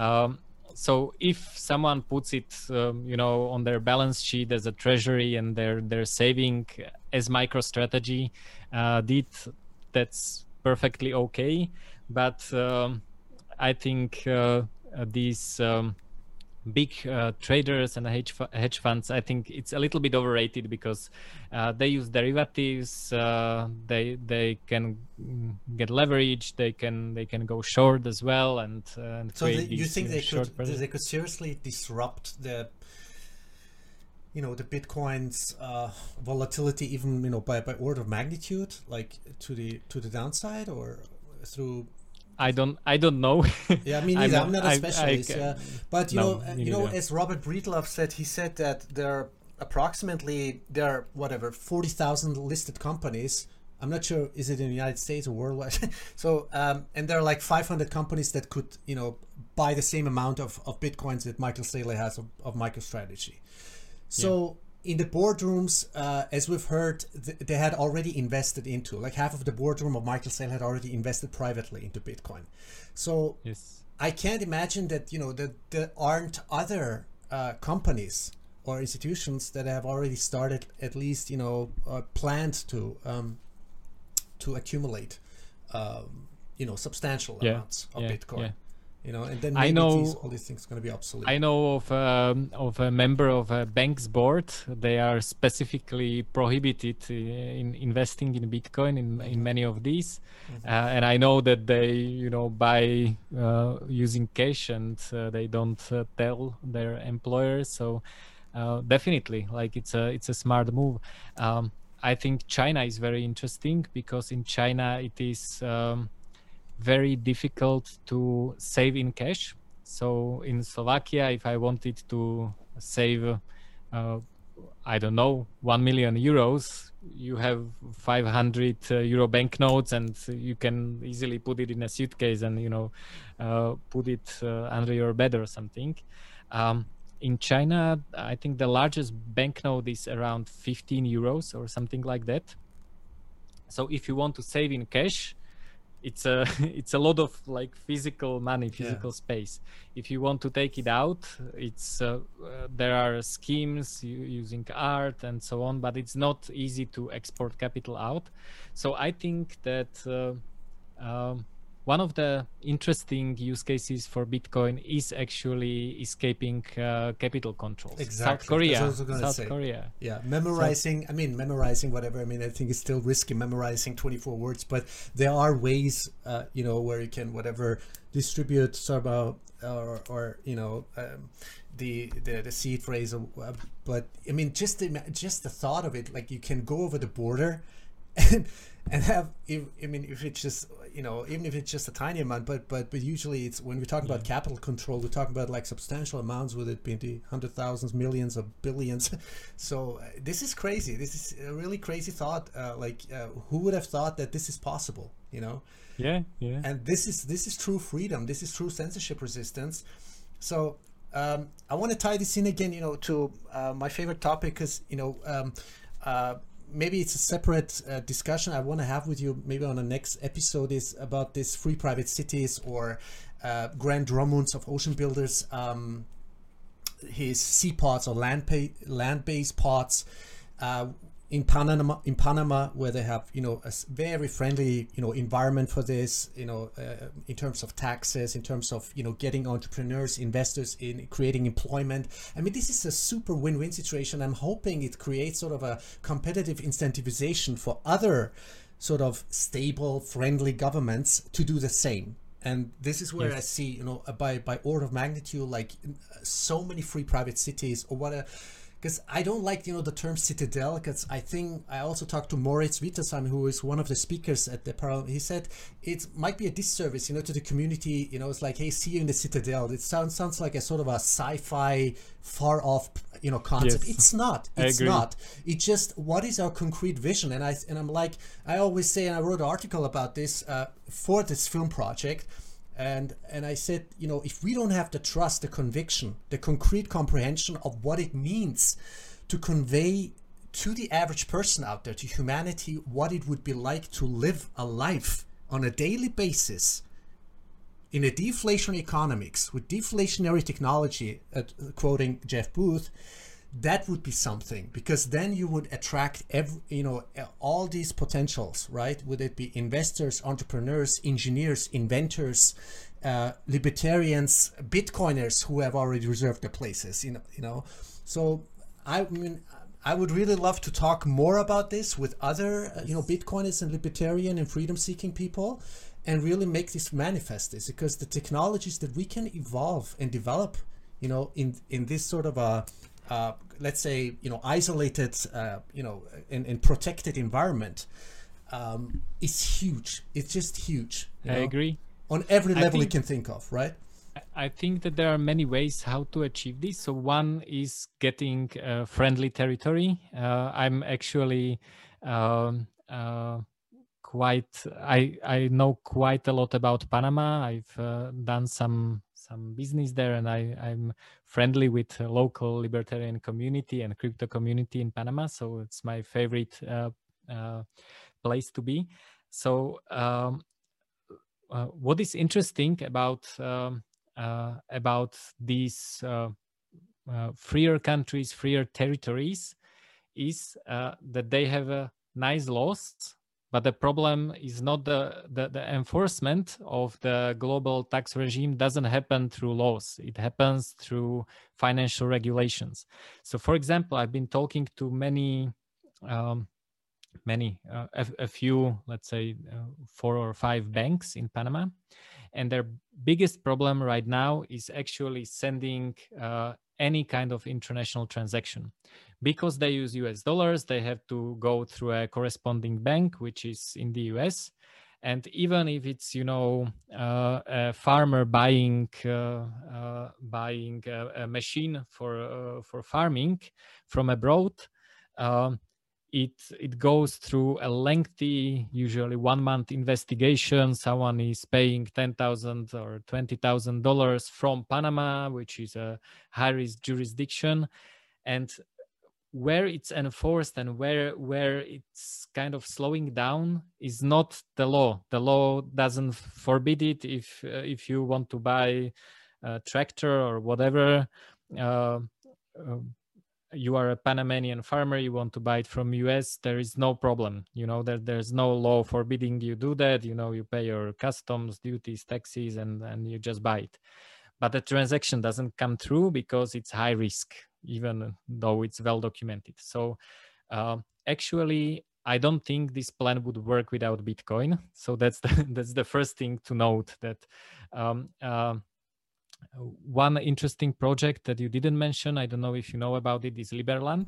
if someone puts it, on their balance sheet as a treasury and they're saving as MicroStrategy did, that's perfectly okay. But I think these big traders and hedge funds, I think it's a little bit overrated because they use derivatives. They can get leverage. They can go short as well. And so you think they could seriously disrupt the Bitcoin's volatility, even by order of magnitude, like to the downside, or through? I don't know. Yeah, me neither. I'm not a specialist. But as Robert Breedlove said, he said that there are 40,000 listed companies. I'm not sure, is it in the United States or worldwide? So and there are like 500 companies that could buy the same amount of Bitcoins that Michael Saylor has of MicroStrategy. So in the boardrooms, as we've heard, they had already invested into, like half of the boardroom of Michael Saylor had already invested privately into Bitcoin. So I can't imagine that, that there aren't other companies or institutions that have already started, at least, planned to accumulate, substantial amounts of Bitcoin. Yeah. And then maybe all these things are going to be obsolete. I know of a member of a bank's board. They are specifically prohibited in investing in Bitcoin in many of these, and I know that they buy using cash, and they don't tell their employers. So definitely, like it's a smart move. I think China is very interesting because in China it is very difficult to save in cash. So in Slovakia, if I wanted to save, I don't know, 1 million euros, you have 500 euro banknotes, and you can easily put it in a suitcase and put it under your bed or something. In China, I think the largest banknote is around 15 euros or something like that. So if you want to save in cash, it's a lot of like physical money, physical space. If you want to take it out, it's there are schemes using art and so on, but it's not easy to export capital out. So I think that one of the interesting use cases for Bitcoin is actually escaping capital controls. Exactly. South Korea. Yeah, memorizing whatever. I think it's still risky memorizing 24 words, but there are ways, where you can distribute somehow or the seed phrase. But just the thought of it, like you can go over the border and have, if it's just, even if it's just a tiny amount, but usually it's, when we talk about capital control, we're talking about like substantial amounts, with it being the hundred thousands, millions, or billions. So this is crazy. This is a really crazy thought. Who would have thought that this is possible? Yeah. And this is true freedom. This is true censorship resistance. So I want to tie this in again, to my favorite topic, because maybe it's a separate discussion I want to have with you maybe on the next episode, is about this free private cities or Grant Dromund's of Ocean Builders, his seaports or land-based ports in Panama, where they have a very friendly environment for this, in terms of taxes, in terms of getting entrepreneurs, investors in creating employment. I mean, this is a super win-win situation. I'm hoping it creates sort of a competitive incentivization for other sort of stable, friendly governments to do the same. And this is where I see, by order of magnitude, like so many free private cities or whatever. Because I don't like, the term citadel, because I think I also talked to Moritz Wittersheim, who is one of the speakers at the Parliament. He said it might be a disservice, to the community. It's like, hey, see you in the citadel. It sounds like a sort of a sci-fi, far off, concept. Yes. It's not. It's not. It's just, what is our concrete vision? And I'm like, I always say, and I wrote an article about this for this film project. And I said, if we don't have the trust, the conviction, the concrete comprehension of what it means to convey to the average person out there, to humanity, what it would be like to live a life on a daily basis in a deflationary economics with deflationary technology, quoting Jeff Booth, that would be something, because then you would attract all these potentials, right? Would it be investors, entrepreneurs, engineers, inventors, libertarians, Bitcoiners who have already reserved their places, So I mean, I would really love to talk more about this with other, Bitcoiners and libertarian and freedom-seeking people, and really make this manifest this, because the technologies that we can evolve and develop, in this sort of a let's say, isolated, and protected environment, is huge. It's just huge. I agree. On every level you can think of, right? I think that there are many ways how to achieve this. So one is getting friendly territory. I'm actually I know quite a lot about Panama. I've done some business there, and I'm friendly with the local libertarian community and crypto community in Panama. So it's my favorite place to be. So what is interesting about these freer countries, freer territories, is that they have nice laws. But the problem is not the enforcement of the global tax regime doesn't happen through laws. It happens through financial regulations. So, for example, I've been talking to a few, let's say 4 or 5 banks in Panama. And their biggest problem right now is actually sending any kind of international transaction. Because they use US dollars, they have to go through a corresponding bank, which is in the US. And even if it's, a farmer buying a machine for farming from abroad, it goes through a lengthy, usually 1-month investigation. Someone is paying $10,000 or $20,000 from Panama, which is a high-risk jurisdiction. And where it's enforced and where it's kind of slowing down is not the law. The law doesn't forbid it. If you want to buy a tractor or whatever, you are a Panamanian farmer, you want to buy it from US, there is no problem. There's no law forbidding you do that. You pay your customs, duties, taxes, and you just buy it. But the transaction doesn't come through because it's high risk, even though it's well documented. So actually, I don't think this plan would work without Bitcoin. So that's the first thing to note, that one interesting project that you didn't mention, I don't know if you know about it, is Liberland.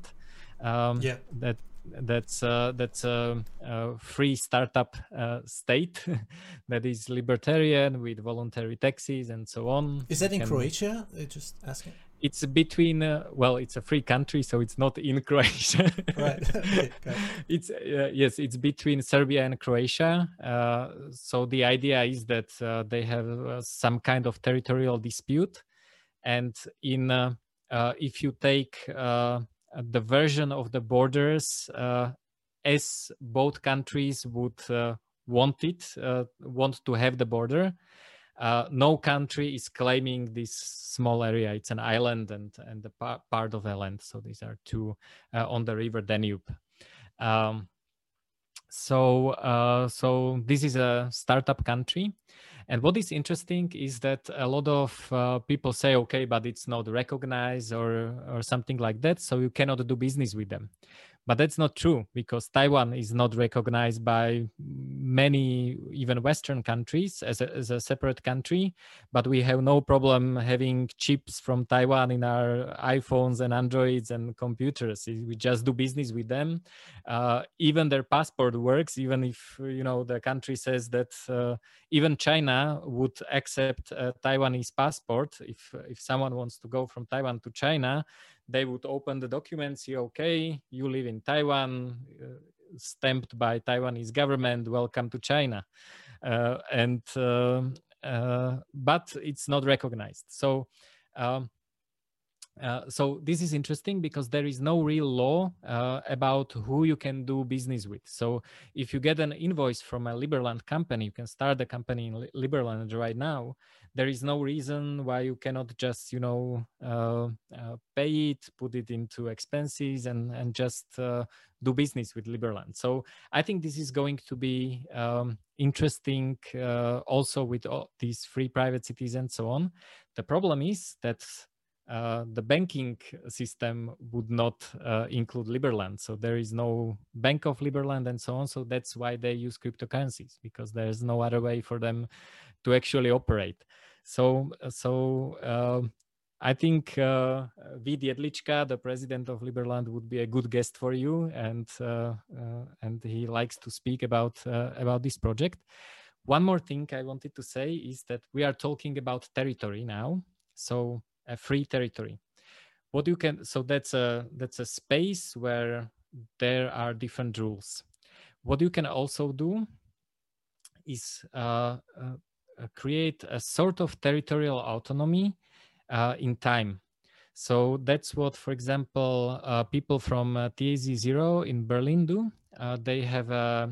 That's a free startup state that is libertarian with voluntary taxes and so on. Is that in Croatia? Just asking. It's between, it's a free country, so it's not in Croatia. Right. Okay, it's it's between Serbia and Croatia. So the idea is that they have some kind of territorial dispute, and if you take the version of the borders as both countries would want to have the border. No country is claiming this small area. It's an island and the part of a land. So these are two on the river Danube. So this is a startup country. And what is interesting is that a lot of people say, okay, but it's not recognized or something like that, so you cannot do business with them. But that's not true, because Taiwan is not recognized by many, even Western countries, as a separate country. But we have no problem having chips from Taiwan in our iPhones and Androids and computers. We just do business with them. Even their passport works, even if the country says that even China would accept a Taiwanese passport. If someone wants to go from Taiwan to China, they would open the documents, see, okay, you live in Taiwan, stamped by Taiwanese government, welcome to China. But it's not recognized. So this is interesting, because there is no real law about who you can do business with. So if you get an invoice from a Liberland company, you can start a company in Liberland right now. There is no reason why you cannot just, pay it, put it into expenses, and just do business with Liberland. So I think this is going to be interesting also with all these free private cities and so on. The problem is that the banking system would not include Liberland. So there is no Bank of Liberland and so on. So that's why they use cryptocurrencies, because there's no other way for them to actually operate. So I think Vid Jedlička, the president of Liberland, would be a good guest for you, and he likes to speak about this project. One more thing I wanted to say is that we are talking about territory now. So a free territory. What you can, so that's a space where there are different rules. What you can also do is create a sort of territorial autonomy in time. So that's what, for example, people from TAZ0 in Berlin do. They have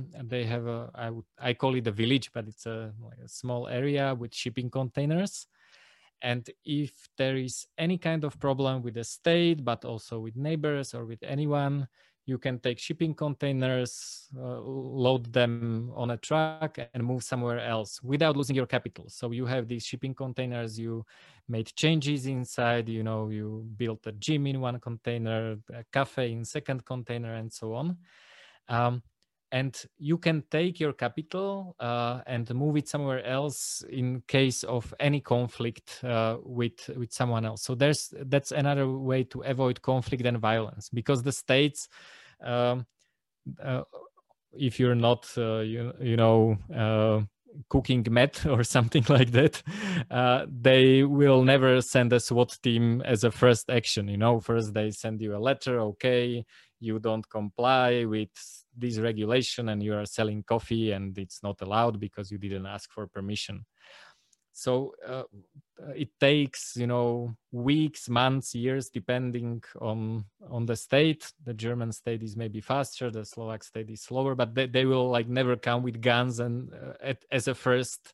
I call it a village, but it's like a small area with shipping containers. And if there is any kind of problem with the state, but also with neighbors or with anyone, you can take shipping containers, load them on a truck, and move somewhere else without losing your capital. So you have these shipping containers, you made changes inside, you built a gym in one container, a cafe in second container, and so on. And you can take your capital and move it somewhere else in case of any conflict with someone else. So that's another way to avoid conflict and violence, because the states, if you're not, cooking meth or something like that, they will never send a SWAT team as a first action. First they send you a letter, okay, you don't comply with this regulation and you are selling coffee and it's not allowed because you didn't ask for permission. So it takes, weeks, months, years, depending on the state. The German state is maybe faster, the Slovak state is slower, but they will never come with guns and as a first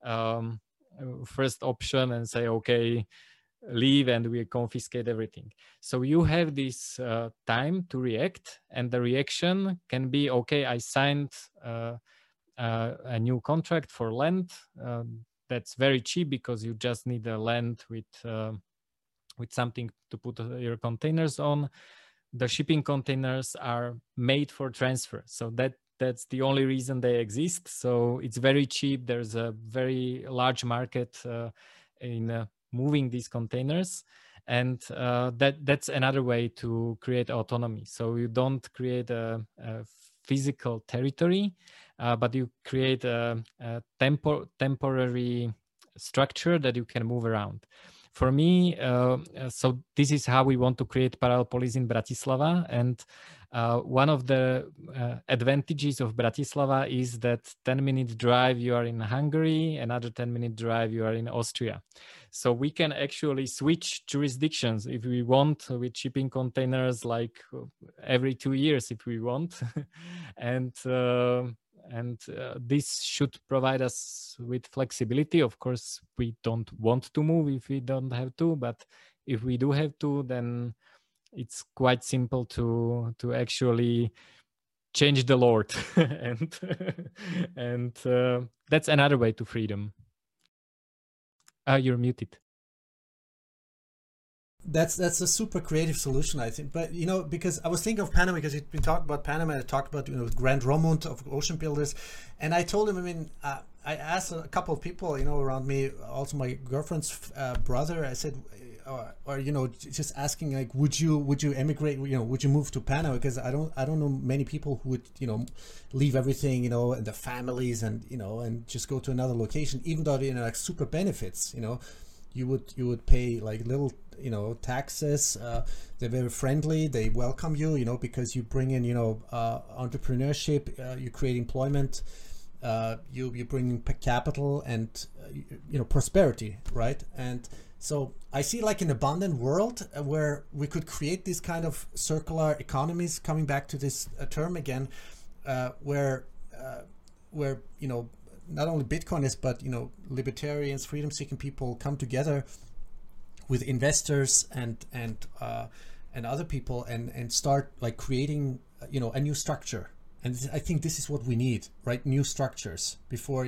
option and say, okay, leave and we confiscate everything. So you have this time to react, and the reaction can be, okay, I signed a new contract for land. That's very cheap because you just need a land with something to put your containers on. The shipping containers are made for transfer, so that's the only reason they exist. So it's very cheap. There's a very large market in moving these containers, and that's another way to create autonomy. So you don't create a physical territory, but you create a temporary structure that you can move around. for me, so this is how we want to create parallel polis in Bratislava. And one of the advantages of Bratislava is that 10-minute drive you are in Hungary, another 10-minute drive you are in Austria. So we can actually switch jurisdictions if we want, with shipping containers like every 2 years if we want. and this should provide us with flexibility. Of course, we don't want to move if we don't have to, but if we do have to, then it's quite simple to actually change the Lord. and that's another way to freedom. You're muted. That's a super creative solution, I think. But because I was thinking of Panama, because you've been talking about Panama, I talked about Grant Romont of Ocean Builders, and I told him, I asked a couple of people around me, also my girlfriend's brother. I said, or just asking, like, would you emigrate? Would you move to Panama? Because I don't know many people who would leave everything and their families and and just go to another location, even though they like super benefits. You would pay like little taxes. They're very friendly. They welcome you because you bring in entrepreneurship. You create employment. You bring in capital and prosperity, right? And so I see like an abundant world where we could create these kind of circular economies, coming back to this term again, where not only Bitcoiners, but libertarians, freedom-seeking people come together with investors and other people and start like creating a new structure. And I think this is what we need, right? New structures before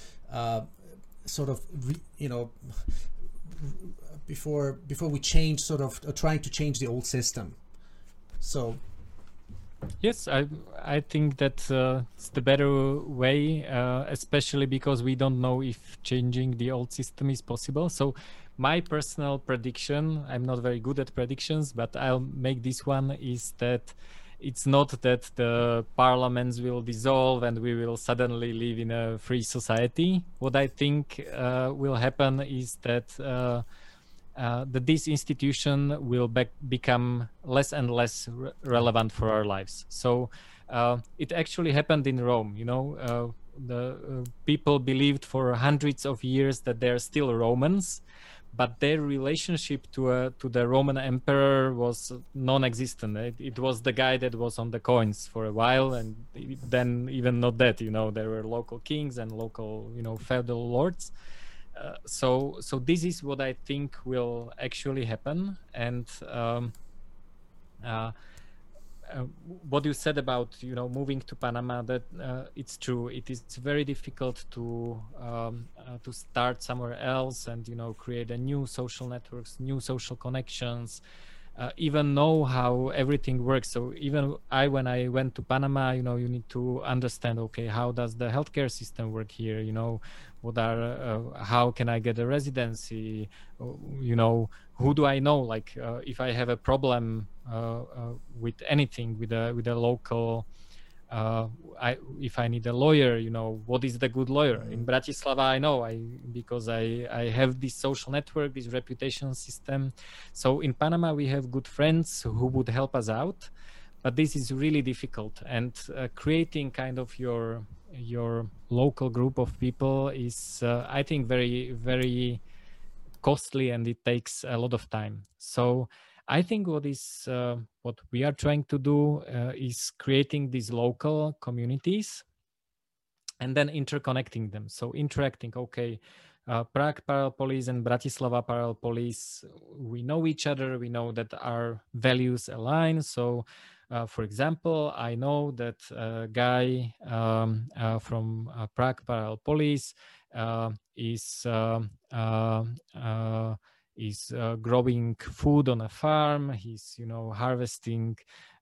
before we change, trying to change the old system. So. Yes, I think that it's the better way, especially because we don't know if changing the old system is possible. So my personal prediction, I'm not very good at predictions, but I'll make this one, is that it's not that the parliaments will dissolve and we will suddenly live in a free society. What I think will happen is that this institution will become less and less relevant for our lives. So it actually happened in Rome. The people believed for hundreds of years that they're still Romans, but their relationship to the Roman emperor was non-existent. It was the guy that was on the coins for a while, and then even not that. There were local kings and local feudal lords. So this is what I think will actually happen. And what you said about moving to Panama, that it's true. It is very difficult to start somewhere else and create a new social networks, new social connections, even know how everything works. So even when I went to Panama, you need to understand, okay, how does the healthcare system work here? How can I get a residency? Who do I know? Like if I have a problem with anything, with a local, if I need a lawyer, what is the good lawyer? In Bratislava, I know because I have this social network, this reputation system. So in Panama, we have good friends who would help us out, but this is really difficult. And creating kind of your local group of people is, I think, very, very costly, and it takes a lot of time. So I think what we are trying to do is creating these local communities and then interconnecting them. So interacting, okay, Prague Parallel Polis and Bratislava Parallel Polis, we know each other, we know that our values align. So for example, I know that a guy from Prague Parallel Polis is growing food on a farm. He's harvesting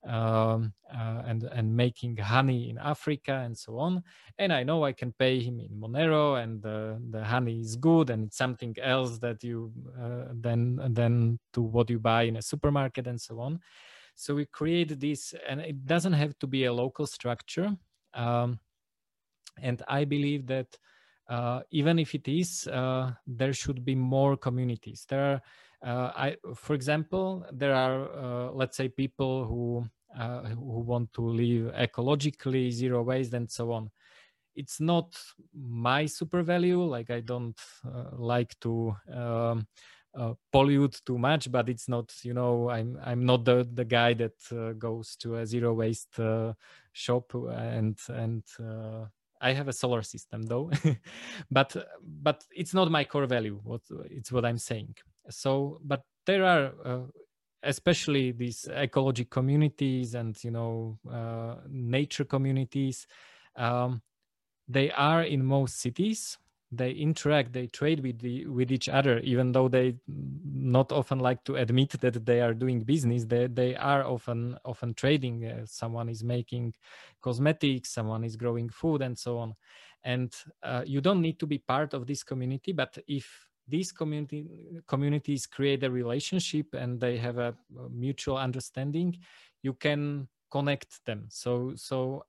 and making honey in Africa and so on. And I know I can pay him in Monero, and the honey is good, and it's something else that you then to what you buy in a supermarket and so on. So we create this, and it doesn't have to be a local structure. And I believe that even if it is, there should be more communities. There are, for example, there are, let's say, people who want to live ecologically, zero waste, and so on. It's not my super value. Like, I don't like to pollute too much, but it's not, I'm not the guy that goes to a zero waste shop and I have a solar system though, but it's not my core value. What I'm saying. So, but there are especially these ecology communities and nature communities. They are in most cities. They interact, they trade with each other, even though they not often like to admit that they are doing business. They are often trading. Someone is making cosmetics, someone is growing food, and so on. And you don't need to be part of this community, but if these communities create a relationship and they have a mutual understanding, you can connect them. So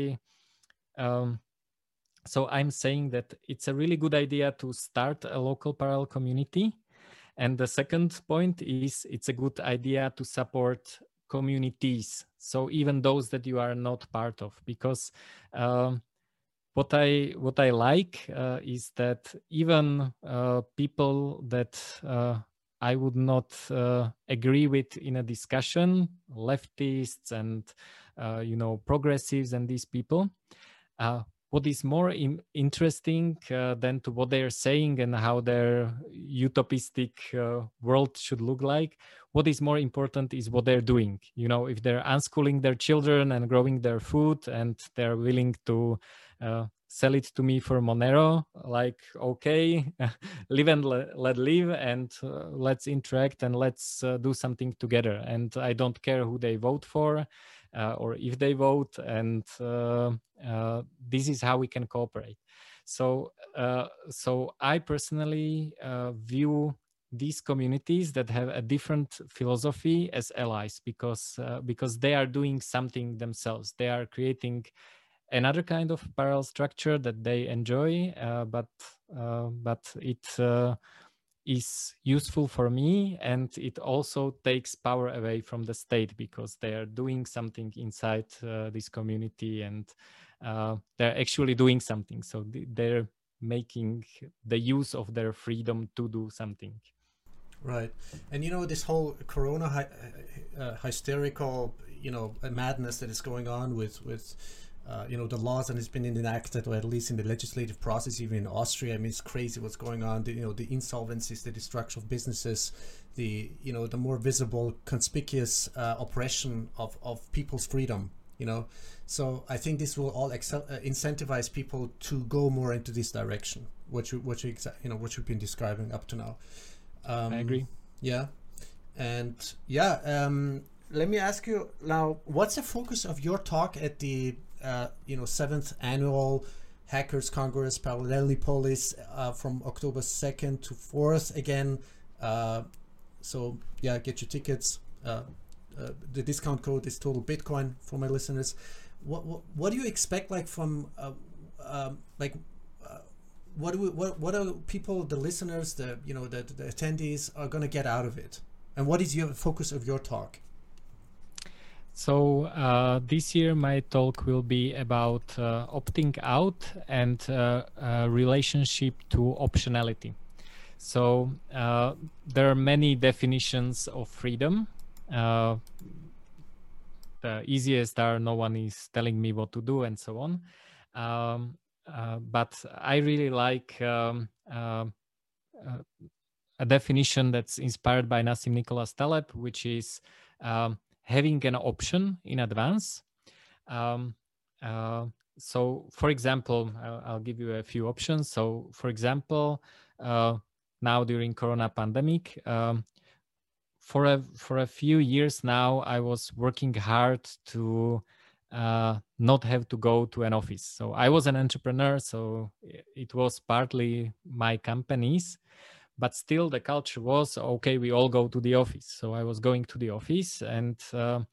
I'm saying that it's a really good idea to start a local parallel community. And the second point is it's a good idea to support communities. So even those that you are not part of, because what I like is that even people that I would not agree with in a discussion, leftists and progressives and these people, what is more interesting than to what they are saying and how their utopistic world should look like, what is more important is what they're doing. If they're unschooling their children and growing their food and they're willing to sell it to me for Monero, like, okay, live and let live, and let's interact and let's do something together. And I don't care who they vote for or if they vote, and this is how we can cooperate. So I personally view these communities that have a different philosophy as allies, because they are doing something themselves. They are creating another kind of parallel structure that they enjoy, but it is useful for me, and it also takes power away from the state, because they are doing something inside this community, and they're actually doing something. So they're making the use of their freedom to do something. Right. And this whole corona hysterical madness that is going on with the laws that has been enacted, or at least in the legislative process, even in Austria. I mean, it's crazy what's going on. The insolvencies, the destruction of businesses, the more visible, conspicuous oppression of people's freedom. So I think this will all incentivize people to go more into this direction, what you've been describing up to now. I agree. Yeah, and let me ask you now, what's the focus of your talk at the 7th annual Hackers Congress Parallelipolis from October 2nd to 4th again? So yeah, get your tickets. The discount code is Total Bitcoin for my listeners. What do you expect, like, from what are people, the listeners, the attendees are going to get out of it, and what is your focus of your talk? So this year my talk will be about opting out and relationship to optionality. So there are many definitions of freedom. The easiest are no one is telling me what to do and so on. But I really like a definition that's inspired by Nassim Nicholas Taleb, which is having an option in advance. So, for example, I'll give you a few options. So, for example, now during Corona pandemic, for a few years now, I was working hard to not have to go to an office. So I was an entrepreneur, so it was partly my companies, but still the culture was, okay, we all go to the office. So I was going to the office, and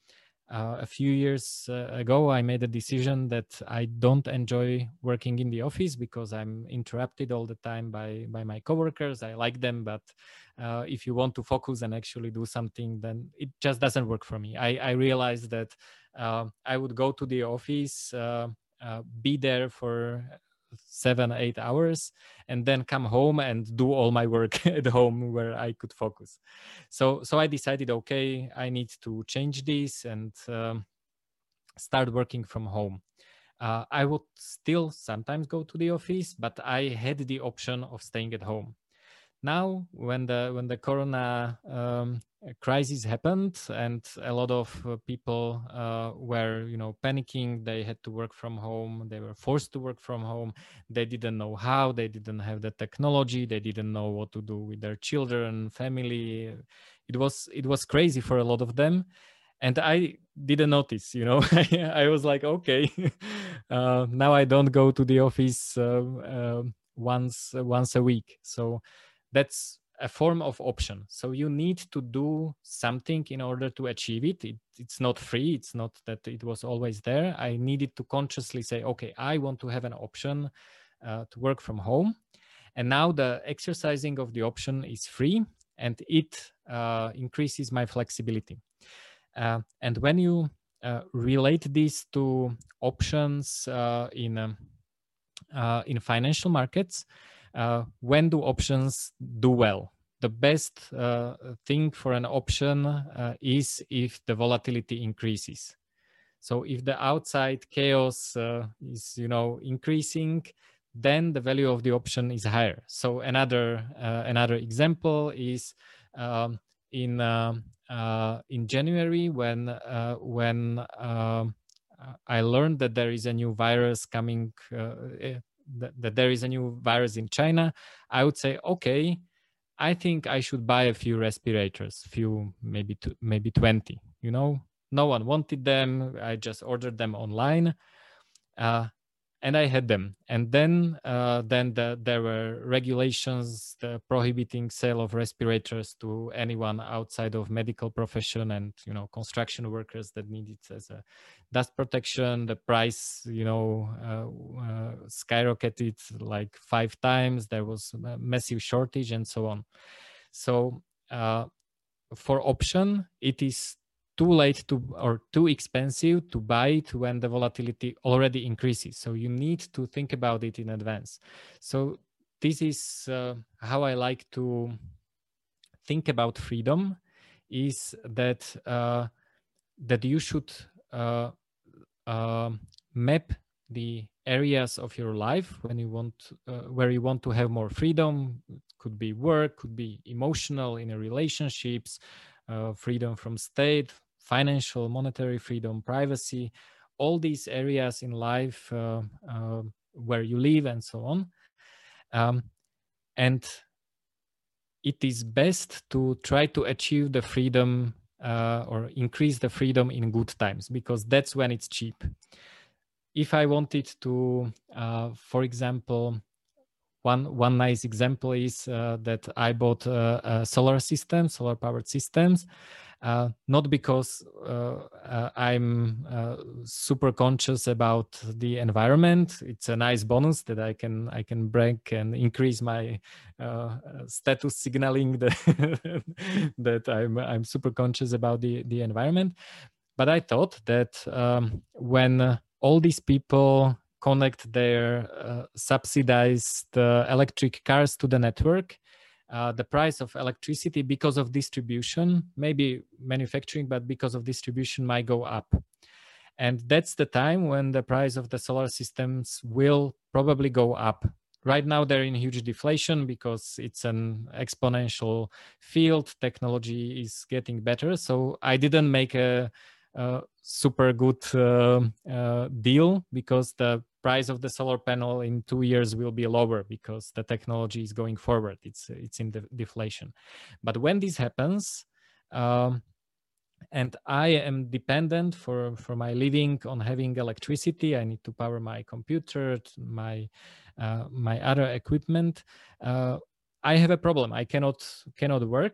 a few years ago, I made a decision that I don't enjoy working in the office because I'm interrupted all the time by my coworkers. I like them, but if you want to focus and actually do something, then it just doesn't work for me. I realized that I would go to the office, be there for 7-8 hours, and then come home and do all my work at home where I could focus. So I decided, okay, I need to change this and start working from home. I would still sometimes go to the office, but I had the option of staying at home. Now, when the corona crisis happened and a lot of people were panicking, they had to work from home, they were forced to work from home, they didn't know how, they didn't have the technology, they didn't know what to do with their children, family. It was crazy for a lot of them, and I didn't notice. I was like, okay, now I don't go to the office once a week. So that's a form of option. So you need to do something in order to achieve it. It's not free. It's not that it was always there. I needed to consciously say, okay, I want to have an option to work from home. And now the exercising of the option is free, and it increases my flexibility. And when you relate this to options in financial markets, when do options do well? The best thing for an option is if the volatility increases. So if the outside chaos is increasing, then the value of the option is higher. So another example is in January when I learned that there is a new virus coming. That there is a new virus in China, I would say, okay, I think I should buy a few respirators, maybe 20. No one wanted them. I just ordered them online, and I had them. And then there were regulations prohibiting sale of respirators to anyone outside of medical profession and construction workers that need it as a dust protection. The price skyrocketed like 5 times. There was a massive shortage and so on. So for option, it is too late or too expensive to buy it when the volatility already increases. So you need to think about it in advance. So this is how I like to think about freedom, is that that you should map the areas of your life when you want where you want to have more freedom. It could be work, could be emotional, in relationships, freedom from state, financial, monetary freedom, privacy, all these areas in life where you live and so on. And it is best to try to achieve the freedom or increase the freedom in good times, because that's when it's cheap. If I wanted to, for example, one nice example is that I bought solar powered systems, not because I'm super conscious about the environment. It's a nice bonus that I can break and increase my status signaling that I'm super conscious about the environment. But I thought that when all these people connect their subsidized electric cars to the network, the price of electricity, because of distribution, maybe manufacturing, but because of distribution, might go up. And that's the time when the price of the solar systems will probably go up. Right now, they're in huge deflation because it's an exponential field. Technology is getting better. So I didn't make a super good deal, because the price of the solar panel in 2 years will be lower because the technology is going forward. It's in the deflation. But when this happens, and I am dependent for my living on having electricity, I need to power my computer, my other equipment, I have a problem. I cannot work.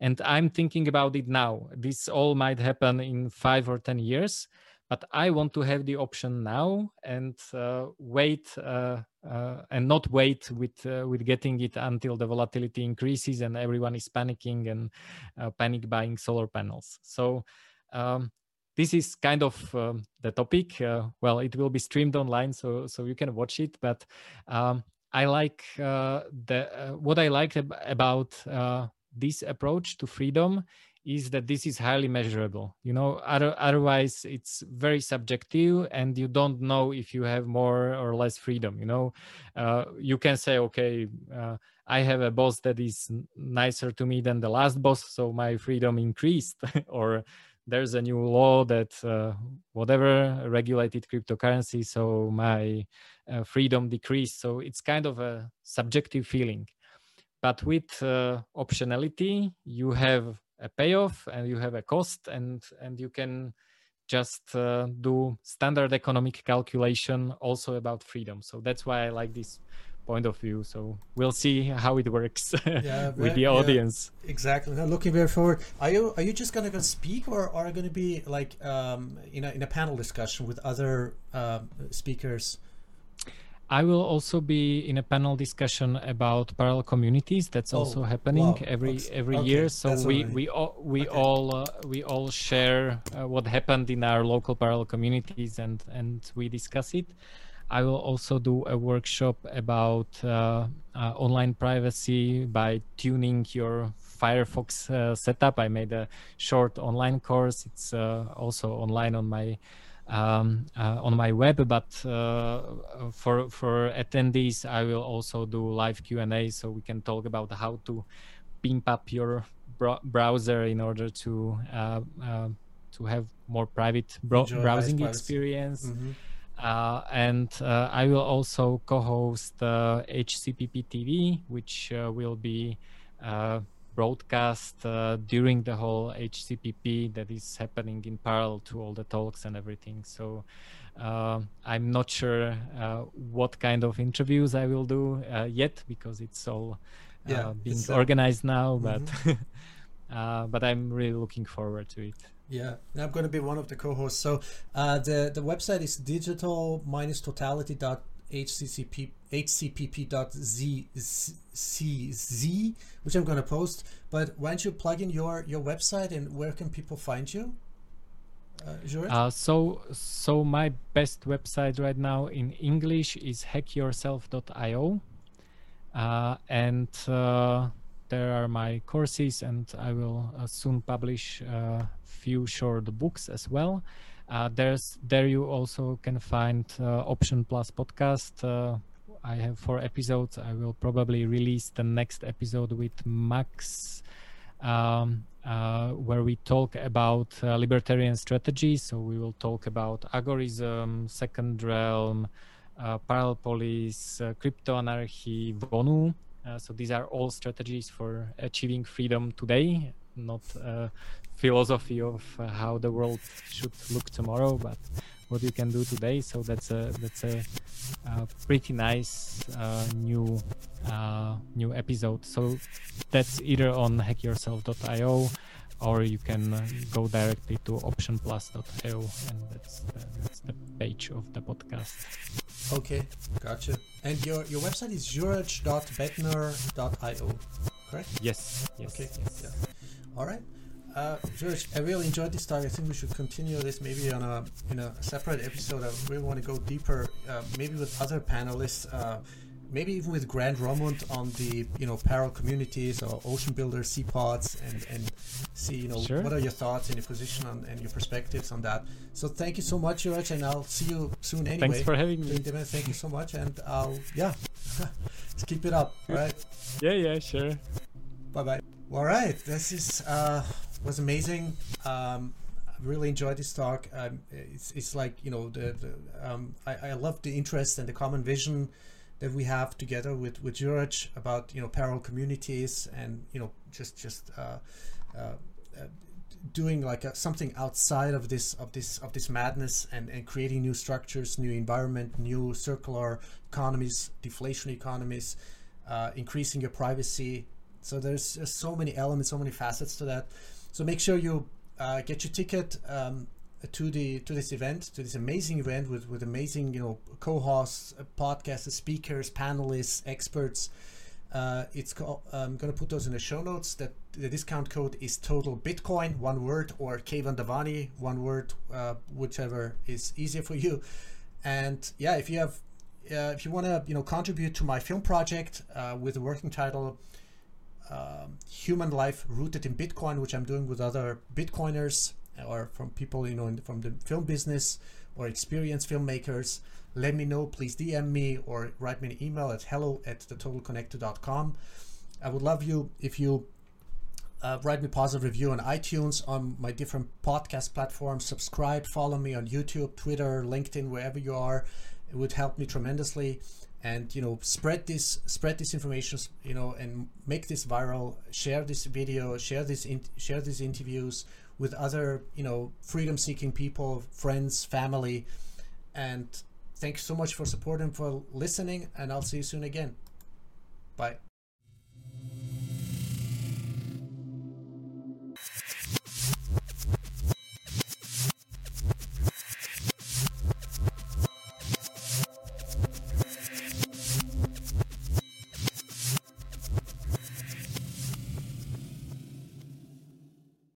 And I'm thinking about it now. This all might happen in 5 or 10 years, but I want to have the option now and wait and not wait with getting it until the volatility increases and everyone is panicking and panic buying solar panels. So this is kind of the topic. Well, it will be streamed online, so you can watch it. But I like what I like about this approach to freedom is that this is highly measurable. Otherwise it's very subjective, and you don't know if you have more or less freedom. You can say, okay, I have a boss that is nicer to me than the last boss, so my freedom increased, or there's a new law that whatever regulated cryptocurrency, so my freedom decreased. So it's kind of a subjective feeling. But with optionality, you have a payoff and you have a cost, and you can just do standard economic calculation also about freedom. So that's why I like this point of view. So we'll see how it works with the audience. Exactly. Now, looking very forward. Are you just going to speak, or are you going to be like in a panel discussion with other speakers? I will also be in a panel discussion about parallel communities. That's also happening every year. So we all share what happened in our local parallel communities, and we discuss it. I will also do a workshop about online privacy by tuning your Firefox setup. I made a short online course. It's also online on my web, but for attendees, I will also do live Q&A, so we can talk about how to pimp up your browser in order to have more private browsing experience. Mm-hmm. And I will also co-host HCPP TV, which will be broadcast during the whole HCPP that is happening in parallel to all the talks and everything. So I'm not sure what kind of interviews I will do yet, because it's all being organized now, but but I'm really looking forward to it. Yeah, I'm going to be one of the co-hosts. So the website is digital-totality.hcpp.zz, which I'm going to post. But why don't you plug in your website, and where can people find you? So my best website right now in English is hackyourself.io, and there are my courses, and I will soon publish few short books as well. There you also can find Option Plus podcast. I have 4 episodes. I will probably release the next episode with Max, where we talk about libertarian strategies. So we will talk about agorism, second realm, parallel police, crypto anarchy, Vonu. So these are all strategies for achieving freedom today, not philosophy of how the world should look tomorrow, but what you can do today. So that's a pretty nice new episode. So that's either on hackyourself.io, or you can go directly to optionplus.io, and that's the page of the podcast. Okay, gotcha. And your website is juraj.bednar.io, correct? Yes. Okay. Yes. Yeah. All right. Juraj, I really enjoyed this talk. I think we should continue this maybe in a separate episode. I really want to go deeper, maybe with other panelists, maybe even with Grant Romund on the parallel communities or ocean builders, seapods, and see Sure. What are your thoughts and your position on, and your perspectives on that. So thank you so much, Juraj, and I'll see you soon anyway. Thanks for having me. Thank you so much, and let's keep it up. All right. Yeah, sure. Bye. All right, this is was amazing. I really enjoyed this talk. It's like I love the interest and the common vision that we have together with Juraj about parallel communities, and just doing like something outside of this madness, and creating new structures, new environment, new circular economies, deflationary economies, increasing your privacy, So there's just so many elements, so many facets to that. So make sure you get your ticket to this event, to this amazing event with amazing, you know, co-hosts, podcasters, speakers, panelists, experts. It's called, I'm going to put those in the show notes. That the discount code is Total Bitcoin, one word, or Keyvan Davani, one word, whichever is easier for you. And yeah, if you want to, you know, contribute to my film project with the working title Human Life Rooted in Bitcoin, which I'm doing with other Bitcoiners or from people, you know, from the film business or experienced filmmakers, let me know. Please DM me or write me an email at hello@thetotalconnector.com. I would love you if you write me a positive review on iTunes, on my different podcast platforms. Subscribe, follow me on YouTube, Twitter, LinkedIn, wherever you are. It would help me tremendously. And, you know, spread this information, you know, and make this viral. Share this video, share these interviews with other, you know, freedom-seeking people, friends, family. And thanks so much for supporting, for listening, and I'll see you soon again. Bye.